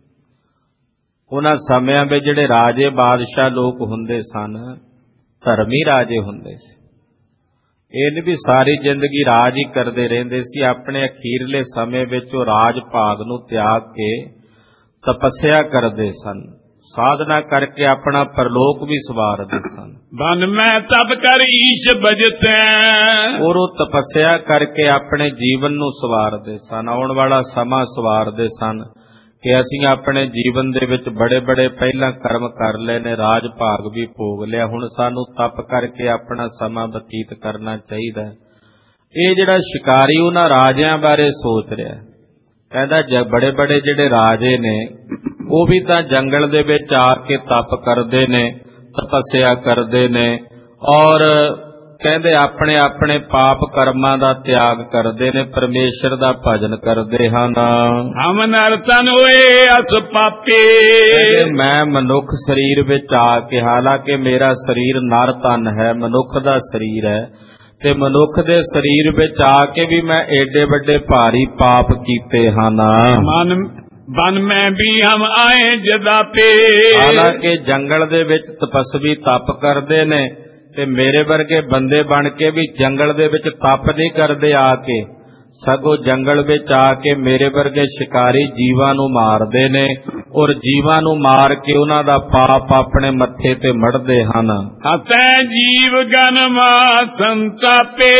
ਉਹਨਾਂ ਸਮਿਆਂ ਵਿੱਚ ਜਿਹੜੇ ਰਾਜੇ ਬਾਦਸ਼ਾਹ ਲੋਕ ਹੁੰਦੇ ਸਨ, ਧਰਮੀ ਰਾਜੇ ਹੁੰਦੇ ਸੀ। ਇਹ ਨਹੀਂ ਵੀ ਸਾਰੀ ਜ਼ਿੰਦਗੀ ਰਾਜ ਹੀ ਕਰਦੇ ਰਹਿੰਦੇ ਸੀ। ਆਪਣੇ ਅਖੀਰਲੇ ਸਮੇਂ ਵਿੱਚ ਉਹ ਰਾਜ ਭਾਗ ਨੂੰ ਤਿਆਗ ਕੇ ਤਪੱਸਿਆ ਕਰਦੇ ਸਨ, ਸਾਧਨਾ ਕਰਕੇ ਆਪਣਾ ਪਰਲੋਕ ਵੀ ਸਵਾਰਦੇ ਸਨ। ਬਨ ਮੈਂ ਤਪ ਕਰ ਈਸ਼ ਬਜਤੈ। ਔਰ ਉਹ ਤਪੱਸਿਆ ਕਰਕੇ ਆਪਣੇ ਜੀਵਨ ਨੂੰ ਸਵਾਰਦੇ ਸਨ, ਆਉਣ ਵਾਲਾ ਸਮਾਂ ਸਵਾਰਦੇ ਸਨ ਕਿ ਅਸੀਂ ਆਪਣੇ ਜੀਵਨ ਦੇ ਵਿੱਚ ਬੜੇ ਬੜੇ ਪਹਿਲਾਂ ਕਰਮ ਕਰ ਲਏ ਨੇ, ਰਾਜ ਭਾਗ ਵੀ ਭੋਗ ਲਿਆ, ਹੁਣ ਸਾਨੂੰ ਤਪ ਕਰਕੇ ਆਪਣਾ ਸਮਾਂ ਬਤੀਤ ਕਰਨਾ ਚਾਹੀਦਾ। ਇਹ ਜਿਹੜਾ ਸ਼ਿਕਾਰੀ ਉਹਨਾਂ ਰਾਜਿਆਂ ਬਾਰੇ ਸੋਚ ਰਿਹਾ, ਕਹਿੰਦਾ ਬੜੇ ਬੜੇ ਜਿਹੜੇ ਰਾਜੇ ਨੇ ਉਹ ਵੀ ਤਾਂ ਜੰਗਲ ਦੇ ਵਿੱਚ ਆ ਕੇ ਤਪ ਕਰਦੇ ਨੇ, ਤਪੱਸਿਆ ਕਰਦੇ ਨੇ, ਔਰ ਕਹਿੰਦੇ ਆਪਣੇ ਆਪਣੇ ਪਾਪ ਕਰਮਾਂ ਦਾ ਤਿਆਗ ਕਰਦੇ ਨੇ, ਪਰਮੇਸ਼ਰ ਦਾ ਭਜਨ ਕਰਦੇ ਹਨ। ਹਮ ਨਰ ਤਨ ਹੋਏ ਅਸ ਪਾਪੇ। ਮੈਂ ਮਨੁੱਖ ਸਰੀਰ ਵਿੱਚ ਆ ਕੇ, ਹਾਲਾਂਕਿ ਮੇਰਾ ਸਰੀਰ ਨਰ ਤਨ ਹੈ, ਮਨੁੱਖ ਦਾ ਸਰੀਰ ਹੈ, ਤੇ ਮਨੁੱਖ ਦੇ ਸਰੀਰ ਵਿੱਚ ਆ ਕੇ ਵੀ ਮੈਂ ਏਡੇ ਵੱਡੇ ਭਾਰੀ ਪਾਪ ਕੀਤੇ ਹਨ। ਮਨ ਬਨ ਮੈਂ ਵੀ ਹਮ ਆਏ ਜਦਾਪੇ। ਹਾਲਾਂਕਿ ਜੰਗਲ ਦੇ ਵਿੱਚ ਤਪਸਵੀ ਤਪ ਕਰਦੇ ਨੇ, ਤੇ ਮੇਰੇ ਵਰਗੇ ਬੰਦੇ ਬਣ ਕੇ ਵੀ ਜੰਗਲ ਦੇ ਵਿੱਚ ਤਪ ਨਹੀਂ ਕਰਦੇ ਆ ਕੇ, ਸਗੋਂ ਜੰਗਲ ਵਿੱਚ ਆ ਕੇ ਮੇਰੇ ਵਰਗੇ ਸ਼ਿਕਾਰੀ ਜੀਵਾਂ ਨੂੰ ਮਾਰਦੇ ਨੇ, ਔਰ ਜੀਵਾਂ ਨੂੰ ਮਾਰ ਕੇ ਉਹਨਾਂ ਦਾ ਪਾਪ ਆਪਣੇ ਮੱਥੇ ਤੇ ਮੜਦੇ ਹਨ। ਹਤੈ ਜੀਵ ਗਨਮਾ ਸੰਤਾਪੇ,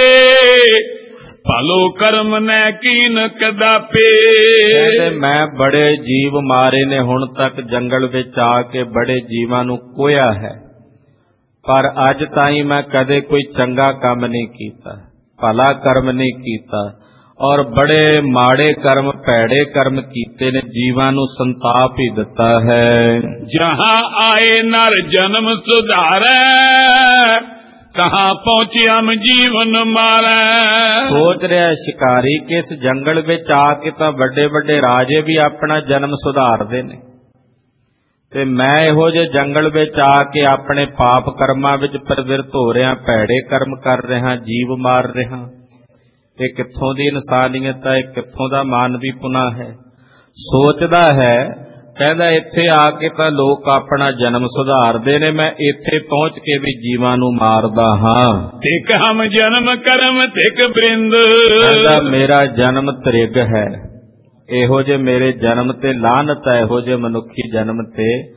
ਭਲੋ ਕਰਮ ਨੈ ਕੀਨ ਕਦਾਪੇ। ਮੈਂ ਬੜੇ ਜੀਵ ਮਾਰੇ ਨੇ ਹੁਣ ਤੱਕ ਜੰਗਲ ਵਿੱਚ ਆ ਕੇ, ਬੜੇ ਜੀਵਾਂ ਨੂੰ ਕੋਇਆ ਹੈ, ਪਰ ਅੱਜ ਤਾਈਂ ਮੈਂ ਕਦੇ ਕੋਈ ਚੰਗਾ ਕੰਮ ਨਹੀਂ ਕੀਤਾ, ਭਲਾ ਕਰਮ ਨਹੀਂ ਕੀਤਾ, ਔਰ ਬੜੇ ਮਾੜੇ ਕਰਮ, ਭੈੜੇ ਕਰਮ ਕੀਤੇ ਨੇ, ਜੀਵਾਂ ਨੂੰ ਸੰਤਾਪ ਹੀ ਦਿੱਤਾ ਹੈ। ਜਹਾਂ ਆਏ ਨਰ ਜਨਮ ਸੁਧਾਰੈ, ਕਹਾਂ ਪਹੁੰਚੇ ਹਮ ਜੀਵਨ ਮਾਰੈ। ਸੋਚ ਰਿਹਾ ਸ਼ਿਕਾਰੀ ਕਿ ਇਸ ਜੰਗਲ ਵਿੱਚ ਆ ਕੇ ਤਾਂ ਵੱਡੇ ਵੱਡੇ ਰਾਜੇ ਵੀ ਆਪਣਾ ਜਨਮ ਸੁਧਾਰਦੇ ਨੇ, ਤੇ ਮੈਂ ਇਹੋ ਜਿਹੇ ਜੰਗਲ ਵਿੱਚ ਆ ਕੇ ਆਪਣੇ ਪਾਪ ਕਰਮਾਂ ਵਿੱਚ ਪ੍ਰਵਿਰਤ ਹੋ ਰਿਹਾ, ਭੈੜੇ ਕਰਮ ਕਰ ਰਿਹਾ, ਜੀਵ ਮਾਰ ਰਿਹਾ। ਇਹ ਕਿੱਥੋਂ ਦੀ ਇਨਸਾਨੀਅਤ ਹੈ, ਕਿੱਥੋਂ ਦਾ ਮਾਨਵੀਪੁਣਾ ਹੈ? ਸੋਚਦਾ ਹੈ, ਕਹਿੰਦਾ ਇੱਥੇ ਆ ਕੇ ਤਾਂ ਲੋਕ ਆਪਣਾ ਜਨਮ ਸੁਧਾਰਦੇ ਨੇ, ਮੈਂ ਇੱਥੇ ਪਹੁੰਚ ਕੇ ਵੀ ਜੀਵਾਂ ਨੂੰ ਮਾਰਦਾ ਹਾਂ। ਤਿਕ ਹਮ ਜਨਮ ਕਰਮ ਤਿਕ ਬ੍ਰਿੰਦ। ਕਹਿੰਦਾ ਮੇਰਾ ਜਨਮ ਤ੍ਰਿਗ ਹੈ, ਇਹੋ ਜਿਹੇ ਮੇਰੇ ਜਨਮ ਤੇ ਲਾਹਨਤ ਹੈ, ਇਹੋ ਜਿਹੇ ਮਨੁੱਖੀ ਜਨਮ ਤੇ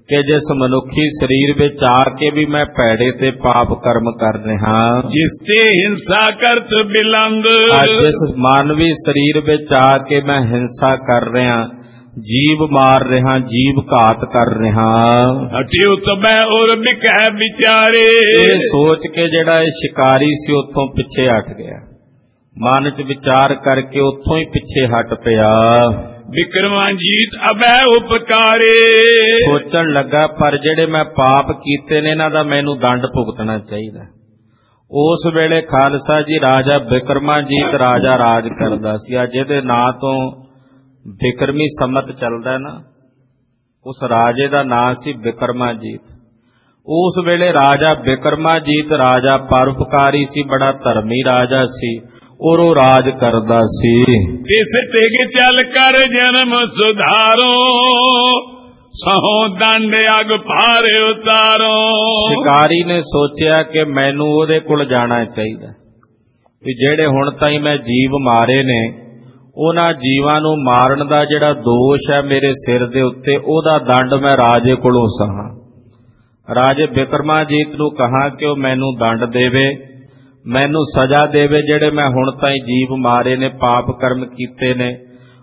ਕਿ ਜਿਸ ਮਨੁੱਖੀ ਸਰੀਰ ਵਿੱਚ ਆ ਕੇ ਵੀ ਮੈਂ ਭੈੜੇ ਤੇ ਪਾਪ ਕਰਮ ਕਰ ਰਿਹਾ, ਜਿਸ ਤੇ ਹਿੰਸਾ ਕਰਤ ਬਿਲੰਦ, ਅੱਜ ਜਿਸ ਮਾਨਵੀ ਸਰੀਰ ਵਿੱਚ ਆ ਕੇ ਮੈਂ ਹਿੰਸਾ ਕਰ ਰਿਹਾ, ਜੀਵ ਮਾਰ ਰਿਹਾ, ਜੀਵ ਘਾਤ ਕਰ ਰਿਹਾ, ਹਟਿਉ ਤਬੈ ਔਰ ਬਿਕੈ ਵਿਚਾਰੇ। ਇਹ ਸੋਚ ਕੇ ਜਿਹੜਾ ਇਹ ਸ਼ਿਕਾਰੀ ਸੀ ਉੱਥੋਂ ਪਿੱਛੇ ਹਟ ਗਿਆ, ਮਨ 'ਚ ਵਿਚਾਰ ਕਰਕੇ ਉੱਥੋਂ ਹੀ ਪਿੱਛੇ ਹਟ ਪਿਆ। ਬਿਕਰਮਾਜੀਤ ਅਬੈ ਉਪਕਾਰੇ, ਸੋਚਣ ਲੱਗਾ ਪਰ ਜਿਹੜੇ ਮੈਂ ਪਾਪ ਕੀਤੇ ਨੇ ਇਹਨਾਂ ਦਾ ਮੈਨੂੰ ਦੰਡ ਭੁਗਤਣਾ ਚਾਹੀਦਾ। ਉਸ ਵੇਲੇ ਖਾਲਸਾ ਜੀ ਰਾਜਾ ਬਿਕਰਮਾਜੀਤ ਰਾਜਾ ਰਾਜ ਕਰਦਾ ਸੀ। ਅੱਜ ਇਹਦੇ ਨਾਂ ਤੋਂ ਬਿਕਰਮੀ ਸੰਮਤ ਚੱਲਦਾ ਨਾ, ਉਸ ਰਾਜੇ ਦਾ ਨਾਂ ਸੀ ਬਿਕਰਮਾਜੀਤ। ਉਸ ਵੇਲੇ ਰਾਜਾ ਬਿਕਰਮਾਜੀਤ ਰਾਜਾ ਪਰਉਪਕਾਰੀ ਸੀ, ਬੜਾ ਧਰਮੀ ਰਾਜਾ ਸੀ ਔਰ ਉਹ ਰਾਜ ਕਰਦਾ ਸੀ। ਤਿਸ ਤਿਗ ਚੱਲ ਕਰ ਜਨਮ ਸੁਧਾਰੋ, ਸਹੋ ਦੰਡ ਅਗ ਭਾਰ ਉਤਾਰੋ। ਸ਼ਿਕਾਰੀ ਨੇ ਸੋਚਿਆ ਕਿ ਮੈਨੂੰ ਉਹਦੇ ਕੋਲ ਜਾਣਾ ਚਾਹੀਦਾ, ਵੀ ਜਿਹੜੇ ਹੁਣ ਤਾਈਂ ਮੈਂ ਜੀਵ ਮਾਰੇ ਨੇ ਉਹਨਾਂ ਜੀਵਾਂ ਨੂੰ ਮਾਰਨ ਦਾ ਜਿਹੜਾ ਦੋਸ਼ ਹੈ ਮੇਰੇ ਸਿਰ ਦੇ ਉੱਤੇ, ਉਹਦਾ ਦੰਡ ਮੈਂ ਰਾਜੇ ਕੋਲੋਂ ਸਹਾਂ। ਰਾਜੇ ਬਿਕਰਮਾਜੀਤ ਨੂੰ ਕਹਾ ਕਿ ਉਹ ਮੈਨੂੰ ਦੰਡ ਦੇਵੇ, ਮੈਨੂੰ ਸਜ਼ਾ ਦੇਵੇ, ਜਿਹੜੇ ਮੈਂ ਹੁਣ ਤਾਈਂ ਜੀਵ ਮਾਰੇ ਨੇ, ਪਾਪ ਕਰਮ ਕੀਤੇ ਨੇ।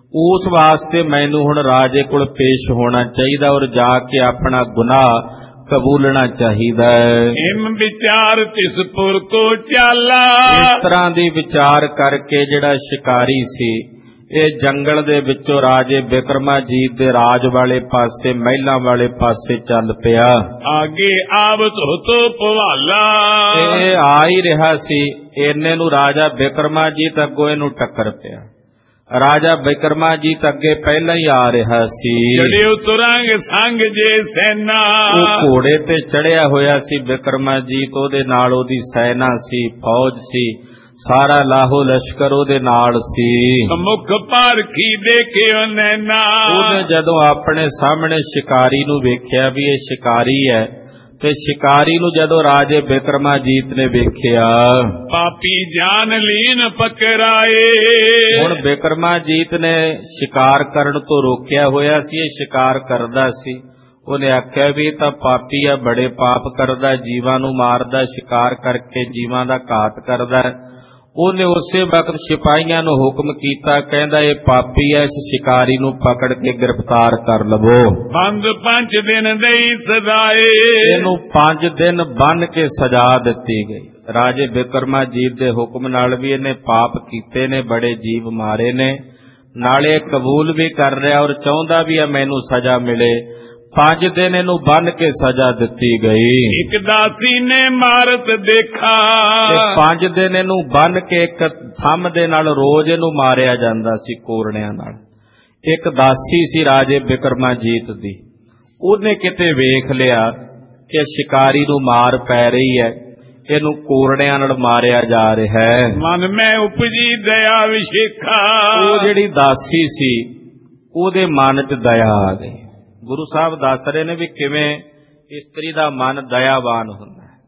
ਉਸ ਵਾਸਤੇ ਮੈਨੂੰ ਹੁਣ ਰਾਜੇ ਕੋਲ ਪੇਸ਼ ਹੋਣਾ ਚਾਹੀਦਾ ਔਰ ਜਾ ਕੇ ਆਪਣਾ ਗੁਨਾਹ ਕਬੂਲਣਾ ਚਾਹੀਦਾ ਹੈ। ਹਿਮ ਵਿਚਾਰ ਤਿਸ ਪੁਰ ਕੋ ਚਾਲਾ, ਇਸ ਤਰ੍ਹਾਂ ਦੀ ਵਿਚਾਰ ਕਰਕੇ ਜਿਹੜਾ ਸ਼ਿਕਾਰੀ ਸੀ ਇਹ ਜੰਗਲ ਦੇ ਵਿੱਚੋਂ ਰਾਜੇ ਬਿਕਰਮਾਜੀਤ ਦੇ ਰਾਜ ਵਾਲੇ ਪਾਸੇ, ਮਹਿਲਾਂ ਵਾਲੇ ਪਾਸੇ ਚੱਲ ਪਿਆ। ਆਗੇ ਆਵਤ ਹੋਤੋ ਭਵਾਲਾ, ਇਹ ਆ ਹੀ ਰਿਹਾ ਸੀ, ਇੰਨੇ ਨੂੰ ਰਾਜਾ ਬਿਕਰਮਾਜੀਤ ਅੱਗੋਂ ਇਹਨੂੰ ਟੱਕਰ ਪਿਆ। ਰਾਜਾ ਬਿਕਰਮਾਜੀਤ ਅੱਗੇ ਪਹਿਲਾਂ ਹੀ ਆ ਰਿਹਾ ਸੀ। ਚੜਿਓ ਤੁਰੰਗ ਸੰਗ ਜੇ ਸੈਨਾ, ਉਹ ਘੋੜੇ ਤੇ ਚੜਿਆ ਹੋਇਆ ਸੀ ਬਿਕਰਮਾਜੀਤ, ਉਹਦੇ ਨਾਲ ਉਹਦੀ ਸੈਨਾ ਸੀ, ਫੌਜ ਸੀ, ਸਾਰਾ ਲਾਹੋ ਲਸ਼ਕਰ ਉਹਦੇ ਨਾਲ ਸੀ। ਮੁਖ ਪਾਰਖੀ ਦੇਖਿਓ ਨੈਣਾ, ਉਹਨੇ ਜਦੋਂ ਆਪਣੇ ਸਾਹਮਣੇ ਸ਼ਿਕਾਰੀ ਨੂੰ ਵੇਖਿਆ ਵੀ ਇਹ ਸ਼ਿਕਾਰੀ ਹੈ, ਤੇ ਸ਼ਿਕਾਰੀ ਨੂੰ ਜਦੋਂ ਰਾਜੇ ਬਿਕਰਮਾਜੀਤ ਨੇ ਵੇਖਿਆ, ਪਾਪੀ ਜਾਨ ਲੀਨ ਪਕਰਾਏ। ਹੁਣ ਬਿਕਰਮਾਜੀਤ ਨੇ ਸ਼ਿਕਾਰ ਕਰਨ ਤੋਂ ਰੋਕਿਆ ਹੋਇਆ ਸੀ, ਇਹ ਸ਼ਿਕਾਰ ਕਰਦਾ ਸੀ। ਉਹਨੇ ਆਖਿਆ ਵੀ ਤਾਂ ਪਾਪੀ ਆ, ਬੜੇ ਪਾਪ ਕਰਦਾ, ਜੀਵਾਂ ਨੂੰ ਮਾਰਦਾ, ਸ਼ਿਕਾਰ ਕਰਕੇ ਜੀਵਾਂ ਦਾ ਘਾਤ ਕਰਦਾ। ਉਹਨੇ ਉਸੇ ਵਕਤ ਸਿਪਾਹੀਆਂ ਨੂੰ ਹੁਕਮ ਕੀਤਾ, ਕਹਿੰਦਾ ਇਹ ਪਾਪੀ ਹੈ, ਇਸ ਸ਼ਿਕਾਰੀ ਨੂੰ ਪਕੜ ਕੇ ਗ੍ਰਿਫਤਾਰ ਕਰ ਲਵੋ। ਬੰਦ ਪੰਜ ਦਿਨ ਦੇਈ ਸਜ਼ਾਏ, ਇਹਨੂੰ ਪੰਜ ਦਿਨ ਬੰਨ ਕੇ ਸਜ਼ਾ ਦਿੱਤੀ ਗਈ। ਰਾਜੇ ਬਿਕਰਮਾਜੀਤ ਦੇ ਹੁਕਮ ਨਾਲ ਵੀ ਇਹਨੇ ਪਾਪ ਕੀਤੇ ਨੇ, ਬੜੇ ਜੀਵ ਮਾਰੇ ਨੇ, ਨਾਲੇ ਕਬੂਲ ਵੀ ਕਰ ਰਿਹਾ ਔਰ ਚਾਹੁੰਦਾ ਵੀ ਹੈ ਮੈਨੂੰ ਸਜ਼ਾ ਮਿਲੇ। ਪੰਜ ਦਿਨ ਇਹਨੂੰ ਬੰਨ ਕੇ ਸਜ਼ਾ ਦਿੱਤੀ ਗਈ। ਇੱਕ ਦਾਸੀ ਨੇ ਮਾਰਤ ਦੇਖਾ, ਪੰਜ ਦਿਨ ਇਹਨੂੰ ਬੰਨ ਕੇ ਇੱਕ ਥੰਮ ਦੇ ਨਾਲ ਰੋਜ਼ ਇਹਨੂੰ ਮਾਰਿਆ ਜਾਂਦਾ ਸੀ, ਕੋਰੜਿਆਂ ਨਾਲ। ਇੱਕ ਦਾਸੀ ਸੀ ਰਾਜੇ ਬਿਕਰਮਾਜੀਤ ਦੀ, ਉਹਨੇ ਕਿਤੇ ਵੇਖ ਲਿਆ ਕਿ ਸ਼ਿਕਾਰੀ ਨੂੰ ਮਾਰ ਪੈ ਰਹੀ ਹੈ, ਇਹਨੂੰ ਕੋਰੜਿਆਂ ਨਾਲ ਮਾਰਿਆ ਜਾ ਰਿਹਾ ਹੈ। ਮਨ ਮੈਂ ਉਪਜੀ ਦਇਆ ਵਿਸ਼ੇਖਾ, ਉਹ ਜਿਹੜੀ ਦਾਸੀ ਸੀ ਉਹਦੇ ਮਨ 'ਚ ਦਇਆ ਆ ਗਈ। ਗੁਰੂ ਸਾਹਿਬ ਦੱਸ ਰਹੇ ਨੇ ਵੀ ਕਿਵੇਂ ਇਸਤਰੀ ਦਾ ਮਨ ਦਇਆਵਾਨ ਹੁੰਦਾ ਹੈ।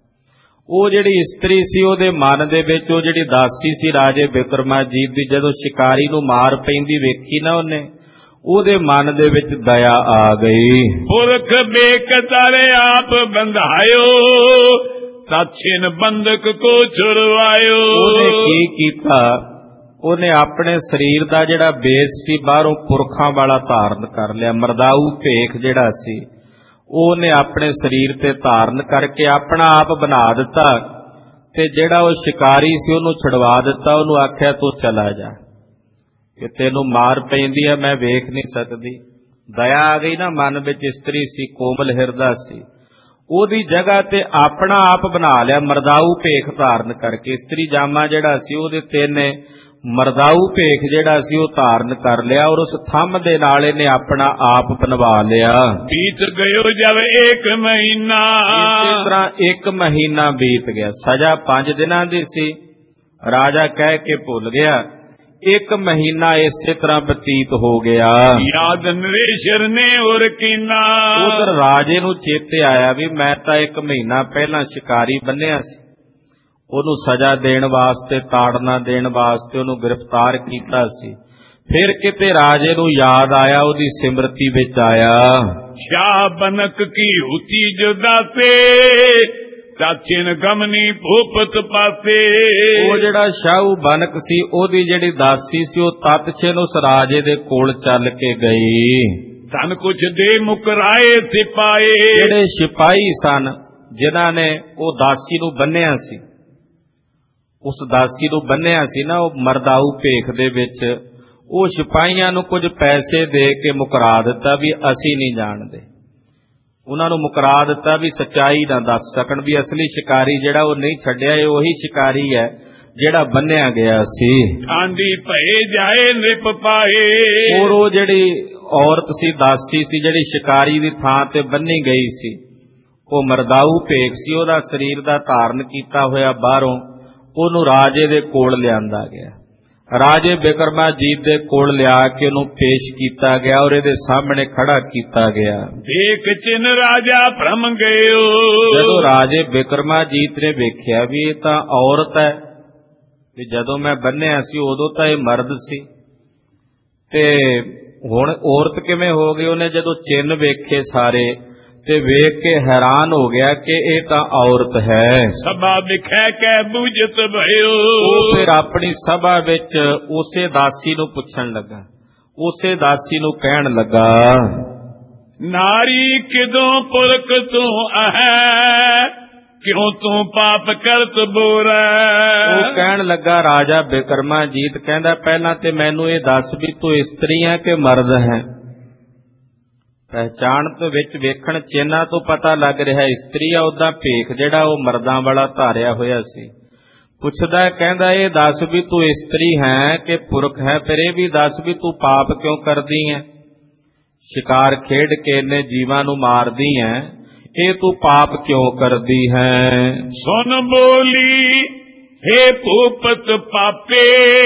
ਉਹ ਜਿਹੜੀ ਇਸਤਰੀ ਸੀ ਉਹਦੇ ਮਨ ਦੇ ਵਿੱਚ, ਉਹ ਜਿਹੜੀ ਦਾਸੀ ਸੀ ਰਾਜੇ ਬਿਕਰਮਾਜੀਤ ਦੀ, ਜਦੋਂ ਸ਼ਿਕਾਰੀ ਨੂੰ ਮਾਰ ਪੈਂਦੀ ਵੇਖੀ ਨਾ ਉਹਨੇ, ਉਹਦੇ ਮਨ ਦੇ ਵਿੱਚ ਦਇਆ ਆ ਗਈ। ਪੁਰਖ ਬੇਕਤਾਰੇ ਆਪ ਬੰਧਾਇਓ, ਸੱਚਿਨ ਬੰਦਕ ਕੋ ਛੁਡਵਾਇਓ। ਉਹਨੇ ਕੀ ਕੀਤਾ, ਉਹਨੇ ਆਪਣੇ ਸਰੀਰ ਦਾ ਜਿਹੜਾ ਬੇਸ ਸੀ ਬਾਹਰੋਂ ਪੁਰਖਾਂ ਵਾਲਾ ਧਾਰਨ ਕਰ ਲਿਆ। ਮਰਦਾਊ ਭੇਖ ਜਿਹੜਾ ਸੀ ਉਹਨੇ ਆਪਣੇ ਸਰੀਰ ਤੇ ਧਾਰਨ ਕਰਕੇ ਆਪਣਾ ਆਪ ਬਣਾ ਦਿੱਤਾ, ਤੇ ਜਿਹੜਾ ਉਹ ਸ਼ਿਕਾਰੀ ਸੀ ਉਹਨੂੰ ਛੁਡਵਾ ਦਿੱਤਾ। ਉਹਨੂੰ ਆਖਿਆ ਤੂੰ ਚਲਾ ਜਾ, ਕਿ ਤੈਨੂੰ ਮਾਰ ਪੈਂਦੀ ਹੈ, ਮੈਂ ਵੇਖ ਨਹੀਂ ਸਕਦੀ। ਦਇਆ ਆ ਗਈ ਨਾ ਮਨ ਵਿੱਚ। ਇਸਤਰੀ ਸੀ, ਕੋਮਲ ਹਿਰਦਾ ਸੀ, ਉਹਦੀ ਜਗ੍ਹਾ ਤੇ ਆਪਣਾ ਆਪ ਬਣਾ ਲਿਆ ਮਰਦਾਊ ਭੇਖ ਧਾਰਨ ਕਰਕੇ। ਇਸਤਰੀ ਜਾਮਾ ਜਿਹੜਾ ਸੀ ਉਹਦੇ ਤੇ ਨੇ ਮਰਦਾਊ ਭੇਖ ਜਿਹੜਾ ਸੀ ਉਹ ਧਾਰਨ ਕਰ ਲਿਆ, ਔਰ ਉਸ ਥੰਮ ਦੇ ਨਾਲ ਇਹਨੇ ਆਪਣਾ ਆਪ ਬਣਵਾ ਲਿਆ। ਬੀਤ ਗਇਓ ਜਬ ਇੱਕ ਮਹੀਨਾ, ਇਸੇ ਤਰ੍ਹਾਂ ਇੱਕ ਮਹੀਨਾ ਬੀਤ ਗਿਆ। ਸਜ਼ਾ ਪੰਜ ਦਿਨਾਂ ਦੀ ਸੀ, ਰਾਜਾ ਕਹਿ ਕੇ ਭੁੱਲ ਗਿਆ। ਇੱਕ ਮਹੀਨਾ ਇਸੇ ਤਰ੍ਹਾਂ ਬਤੀਤ ਹੋ ਗਿਆ। ਯਾਦ ਨਰੇਸ਼ਰ ਨੇ ਔਰ ਕੀਨਾ, ਉਧਰ ਰਾਜੇ ਨੂੰ ਚੇਤੇ ਆਇਆ ਵੀ ਮੈਂ ਤਾਂ ਇੱਕ ਮਹੀਨਾ ਪਹਿਲਾਂ ਸ਼ਿਕਾਰੀ ਬੰਨਿਆ ਸੀ, ਉਹਨੂੰ ਸਜ਼ਾ ਦੇਣ ਵਾਸਤੇ, ਤਾੜਨਾ ਦੇਣ ਵਾਸਤੇ ਉਹਨੂੰ ਗ੍ਰਿਫਤਾਰ ਕੀਤਾ ਸੀ। ਫਿਰ ਕਿਤੇ ਰਾਜੇ ਨੂੰ ਯਾਦ ਆਇਆ, ਉਹਦੀ ਸਿਮਰਤੀ ਵਿੱਚ ਆਇਆ। शाह बनक की हुती जुदासे ਚਾਚਿਨ ਗਮਨੀ ਭੂਪਤ ਪਾਸੇ। ਉਹ ਜਿਹੜਾ ਸ਼ਾਹੂ ਬਨਕ ਸੀ ਉਹਦੀ ਜਿਹੜੀ ਦਾਸੀ ਸੀ ਉਹ ਤਤਛੇ ਨੂੰ ਉਸ ਰਾਜੇ ਦੇ ਕੋਲ ਚੱਲ ਕੇ ਗਈ। ਧਨ ਕੁਛ ਦੇ ਮੁਕਰਾਏ ਸਿਪਾਹੀ, ਜਿਹੜੇ ਸਿਪਾਹੀ ਸਨ ਜਿਨ੍ਹਾਂ ਨੇ ਉਹ ਦਾਸੀ ਨੂੰ ਬੰਨਿਆ ਸੀ, ਉਸ ਦਾਸੀ ਨੂੰ ਬੰਨਿਆ ਸੀ ਨਾ ਉਹ ਮਰਦਾਊ ਭੇਖ ਦੇ ਵਿੱਚ, ਉਹ ਸਿਪਾਹੀਆਂ ਨੂੰ ਕੁਝ ਪੈਸੇ ਦੇ ਕੇ ਮੁਕਰਾ ਦਿੱਤਾ ਵੀ ਅਸੀਂ ਨਹੀਂ ਜਾਣਦੇ। ਉਹਨਾਂ ਨੂੰ ਮੁਕਰਾ ਦਿੱਤਾ ਵੀ ਸੱਚਾਈ ਨਾ ਦੱਸ ਸਕਣ, ਵੀ ਅਸਲੀ ਸ਼ਿਕਾਰੀ ਜਿਹੜਾ ਉਹ ਨਹੀਂ ਛੱਡਿਆ, ਇਹ ਉਹੀ ਸ਼ਿਕਾਰੀ ਹੈ ਜਿਹੜਾ ਬੰਨਿਆ ਗਿਆ ਸੀ। ਆਂਦੀ ਭਏ ਜਾਏ ਨਿਪ ਪਾਏ। ਔਰ ਉਹ ਜਿਹੜੀ ਔਰਤ ਸੀ, ਦਾਸੀ ਸੀ, ਜਿਹੜੀ ਸ਼ਿਕਾਰੀ ਦੀ ਥਾਂ ਤੇ ਬੰਨੀ ਗਈ ਸੀ, ਉਹ ਮਰਦਾਊ ਭੇਖ ਸੀ। ਉਹਦਾ ਸਰੀਰ ਦਾ ਧਾਰਨ ਕੀਤਾ ਹੋਇਆ ਬਾਹਰੋਂ ਉਹਨੂੰ ਰਾਜੇ ਦੇ ਕੋਲ ਲਿਆਂਦਾ ਗਿਆ। ਰਾਜੇ ਬਿਕਰਮਾਜੀਤ ਦੇ ਕੋਲ ਲਿਆ ਕੇ ਉਹਨੂੰ ਪੇਸ਼ ਕੀਤਾ ਗਿਆ ਔਰ ਇਹਦੇ ਸਾਹਮਣੇ ਖੜਾ ਕੀਤਾ ਗਿਆ। ਦੇਖ ਚਿਨ ਰਾਜਾ ਭ੍ਰਮ ਗਇਓ। ਜਦੋਂ ਰਾਜੇ ਬਿਕਰਮਾਜੀਤ ਨੇ ਵੇਖਿਆ ਵੀ ਇਹ ਤਾਂ ਔਰਤ ਹੈ, ਵੀ ਜਦੋਂ ਮੈਂ ਬੰਨਿਆ ਸੀ ਉਦੋਂ ਤਾਂ ਇਹ ਮਰਦ ਸੀ, ਤੇ ਹੁਣ ਔਰਤ ਕਿਵੇਂ ਹੋ ਗਈ? ਉਹਨੇ ਜਦੋਂ ਚਿੰਨ੍ਹ ਵੇਖੇ ਸਾਰੇ ਤੇ ਵੇਖ ਕੇ ਹੈਰਾਨ ਹੋ ਗਿਆ ਕਿ ਇਹ ਤਾਂ ਔਰਤ ਹੈ। ਸਭਾ ਵਿਖੈ ਕੇ ਬੂਝਤ ਭਇਓ। ਉਹ ਫਿਰ ਆਪਣੀ ਸਭਾ ਵਿੱਚ ਉਸੇ ਦਾਸੀ ਨੂੰ ਪੁੱਛਣ ਲੱਗਾ, ਉਸੇ ਦਾਸੀ ਨੂੰ ਕਹਿਣ ਲੱਗਾ, ਨਾਰੀ ਕਿਦੋਂ ਪੁਰਖ ਤੂੰ ਹੈ, ਕਿਉਂ ਤੂੰ ਪਾਪ ਕਰਤ ਬੋਰਾ। ਉਹ ਕਹਿਣ ਲੱਗਾ, ਰਾਜਾ ਬਿਕਰਮਾਜੀਤ ਕਹਿੰਦਾ ਪਹਿਲਾਂ ਤੇ ਮੈਨੂੰ ਇਹ ਦੱਸ ਵੀ ਤੂੰ ਇਸਤਰੀ ਹੈ ਕਿ ਮਰਦ ਹੈ। ਪਹਿਚਾਣ ਤੋਂ ਵਿੱਚ ਵੇਖਣ ਚਿੰਨ੍ਹਾਂ ਤੋਂ ਪਤਾ ਲੱਗ ਰਿਹਾ ਇਸਤਰੀ ਆ, ਉਹਦਾ ਭੇਖ ਜਿਹੜਾ ਉਹ ਮਰਦਾਂ ਵਾਲਾ ਧਾਰਿਆ ਹੋਇਆ ਸੀ। ਪੁੱਛਦਾ ਕਹਿੰਦਾ ਇਹ ਦੱਸ ਵੀ ਤੂੰ ਇਸਤਰੀ ਹੈ ਕਿ ਪੁਰਖ ਹੈ, ਫਿਰ ਇਹ ਵੀ ਦੱਸ ਵੀ ਤੂੰ ਪਾਪ ਕਿਉਂ ਕਰਦੀ ਹੈ, ਸ਼ਿਕਾਰ ਖੇਡ ਕੇ ਇਹਨੇ ਜੀਵਾਂ ਨੂੰ ਮਾਰਦੀ ਹੈ, ਇਹ ਤੂੰ ਪਾਪ ਕਿਉਂ ਕਰਦੀ ਹੈ। ਸੁਨ ਬੋਲੀ ਹੇ ਭੂਪਤ ਪਾਪੇ,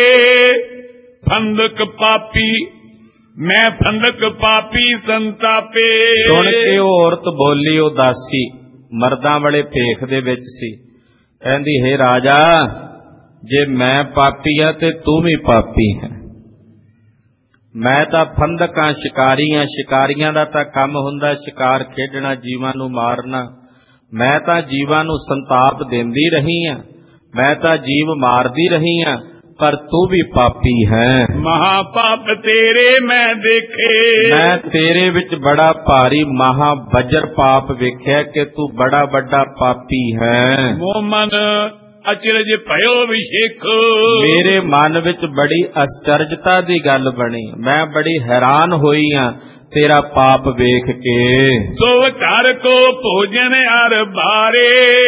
ਫੰਦਕ ਪਾਪੀ ਮੈਂ ਫੰਦਕ ਪਾਪੀ ਸੰਤਾਪੇ। ਸੁਣ ਕੇ ਉਹ ਔਰਤ ਬੋਲੀ, ਉਹ ਦਾਸੀ ਮਰਦਾਂ ਵਾਲੇ ਭੇਖ ਦੇ ਵਿੱਚ ਸੀ, ਕਹਿੰਦੀ ਹੈ ਰਾਜਾ ਜੇ ਮੈਂ ਪਾਪੀ ਆ ਤੇ ਤੂੰ ਵੀ ਪਾਪੀ ਹੈ। ਮੈਂ ਤਾਂ ਫੰਦਕਾਂ ਸ਼ਿਕਾਰੀ ਆ, ਸ਼ਿਕਾਰੀਆਂ ਦਾ ਤਾਂ ਕੰਮ ਹੁੰਦਾ ਸ਼ਿਕਾਰ ਖੇਡਣਾ, ਜੀਵਾਂ ਨੂੰ ਮਾਰਨਾ। ਮੈਂ ਤਾਂ ਜੀਵਾਂ ਨੂੰ ਸੰਤਾਪ ਦਿੰਦੀ ਰਹੀ ਆ, ਮੈਂ ਤਾਂ ਜੀਵ ਮਾਰਦੀ ਰਹੀ ਆ, ਪਰ ਤੂੰ ਵੀ ਪਾਪੀ ਹੈ। ਮਹਾ ਪਾਪ ਤੇਰੇ ਮੈਂ ਦੇਖੇ। ਮੈਂ ਤੇਰੇ ਵਿੱਚ ਬੜਾ ਭਾਰੀ ਮਹਾ ਵਜਰ ਪਾਪ ਵੇਖਿਆ ਕਿ ਤੂੰ ਬੜਾ ਵੱਡਾ ਪਾਪੀ ਹੈ। ਮੋ ਮਨ ਅਚਰਜ ਭਇਓ ਵਿਸ਼ੇਖ। ਮੇਰੇ ਮਨ ਵਿੱਚ ਬੜੀ ਅਚਰਜਤਾ ਦੀ ਗੱਲ ਬਣੀ, ਮੈਂ ਬੜੀ ਹੈਰਾਨ ਹੋਈ ਆ ਤੇਰਾ ਪਾਪ ਵੇਖ ਕੇ। ਤੋ ਘਰ ਕੋ ਭੋਜਨ ਅਰ ਬਾਰੇ,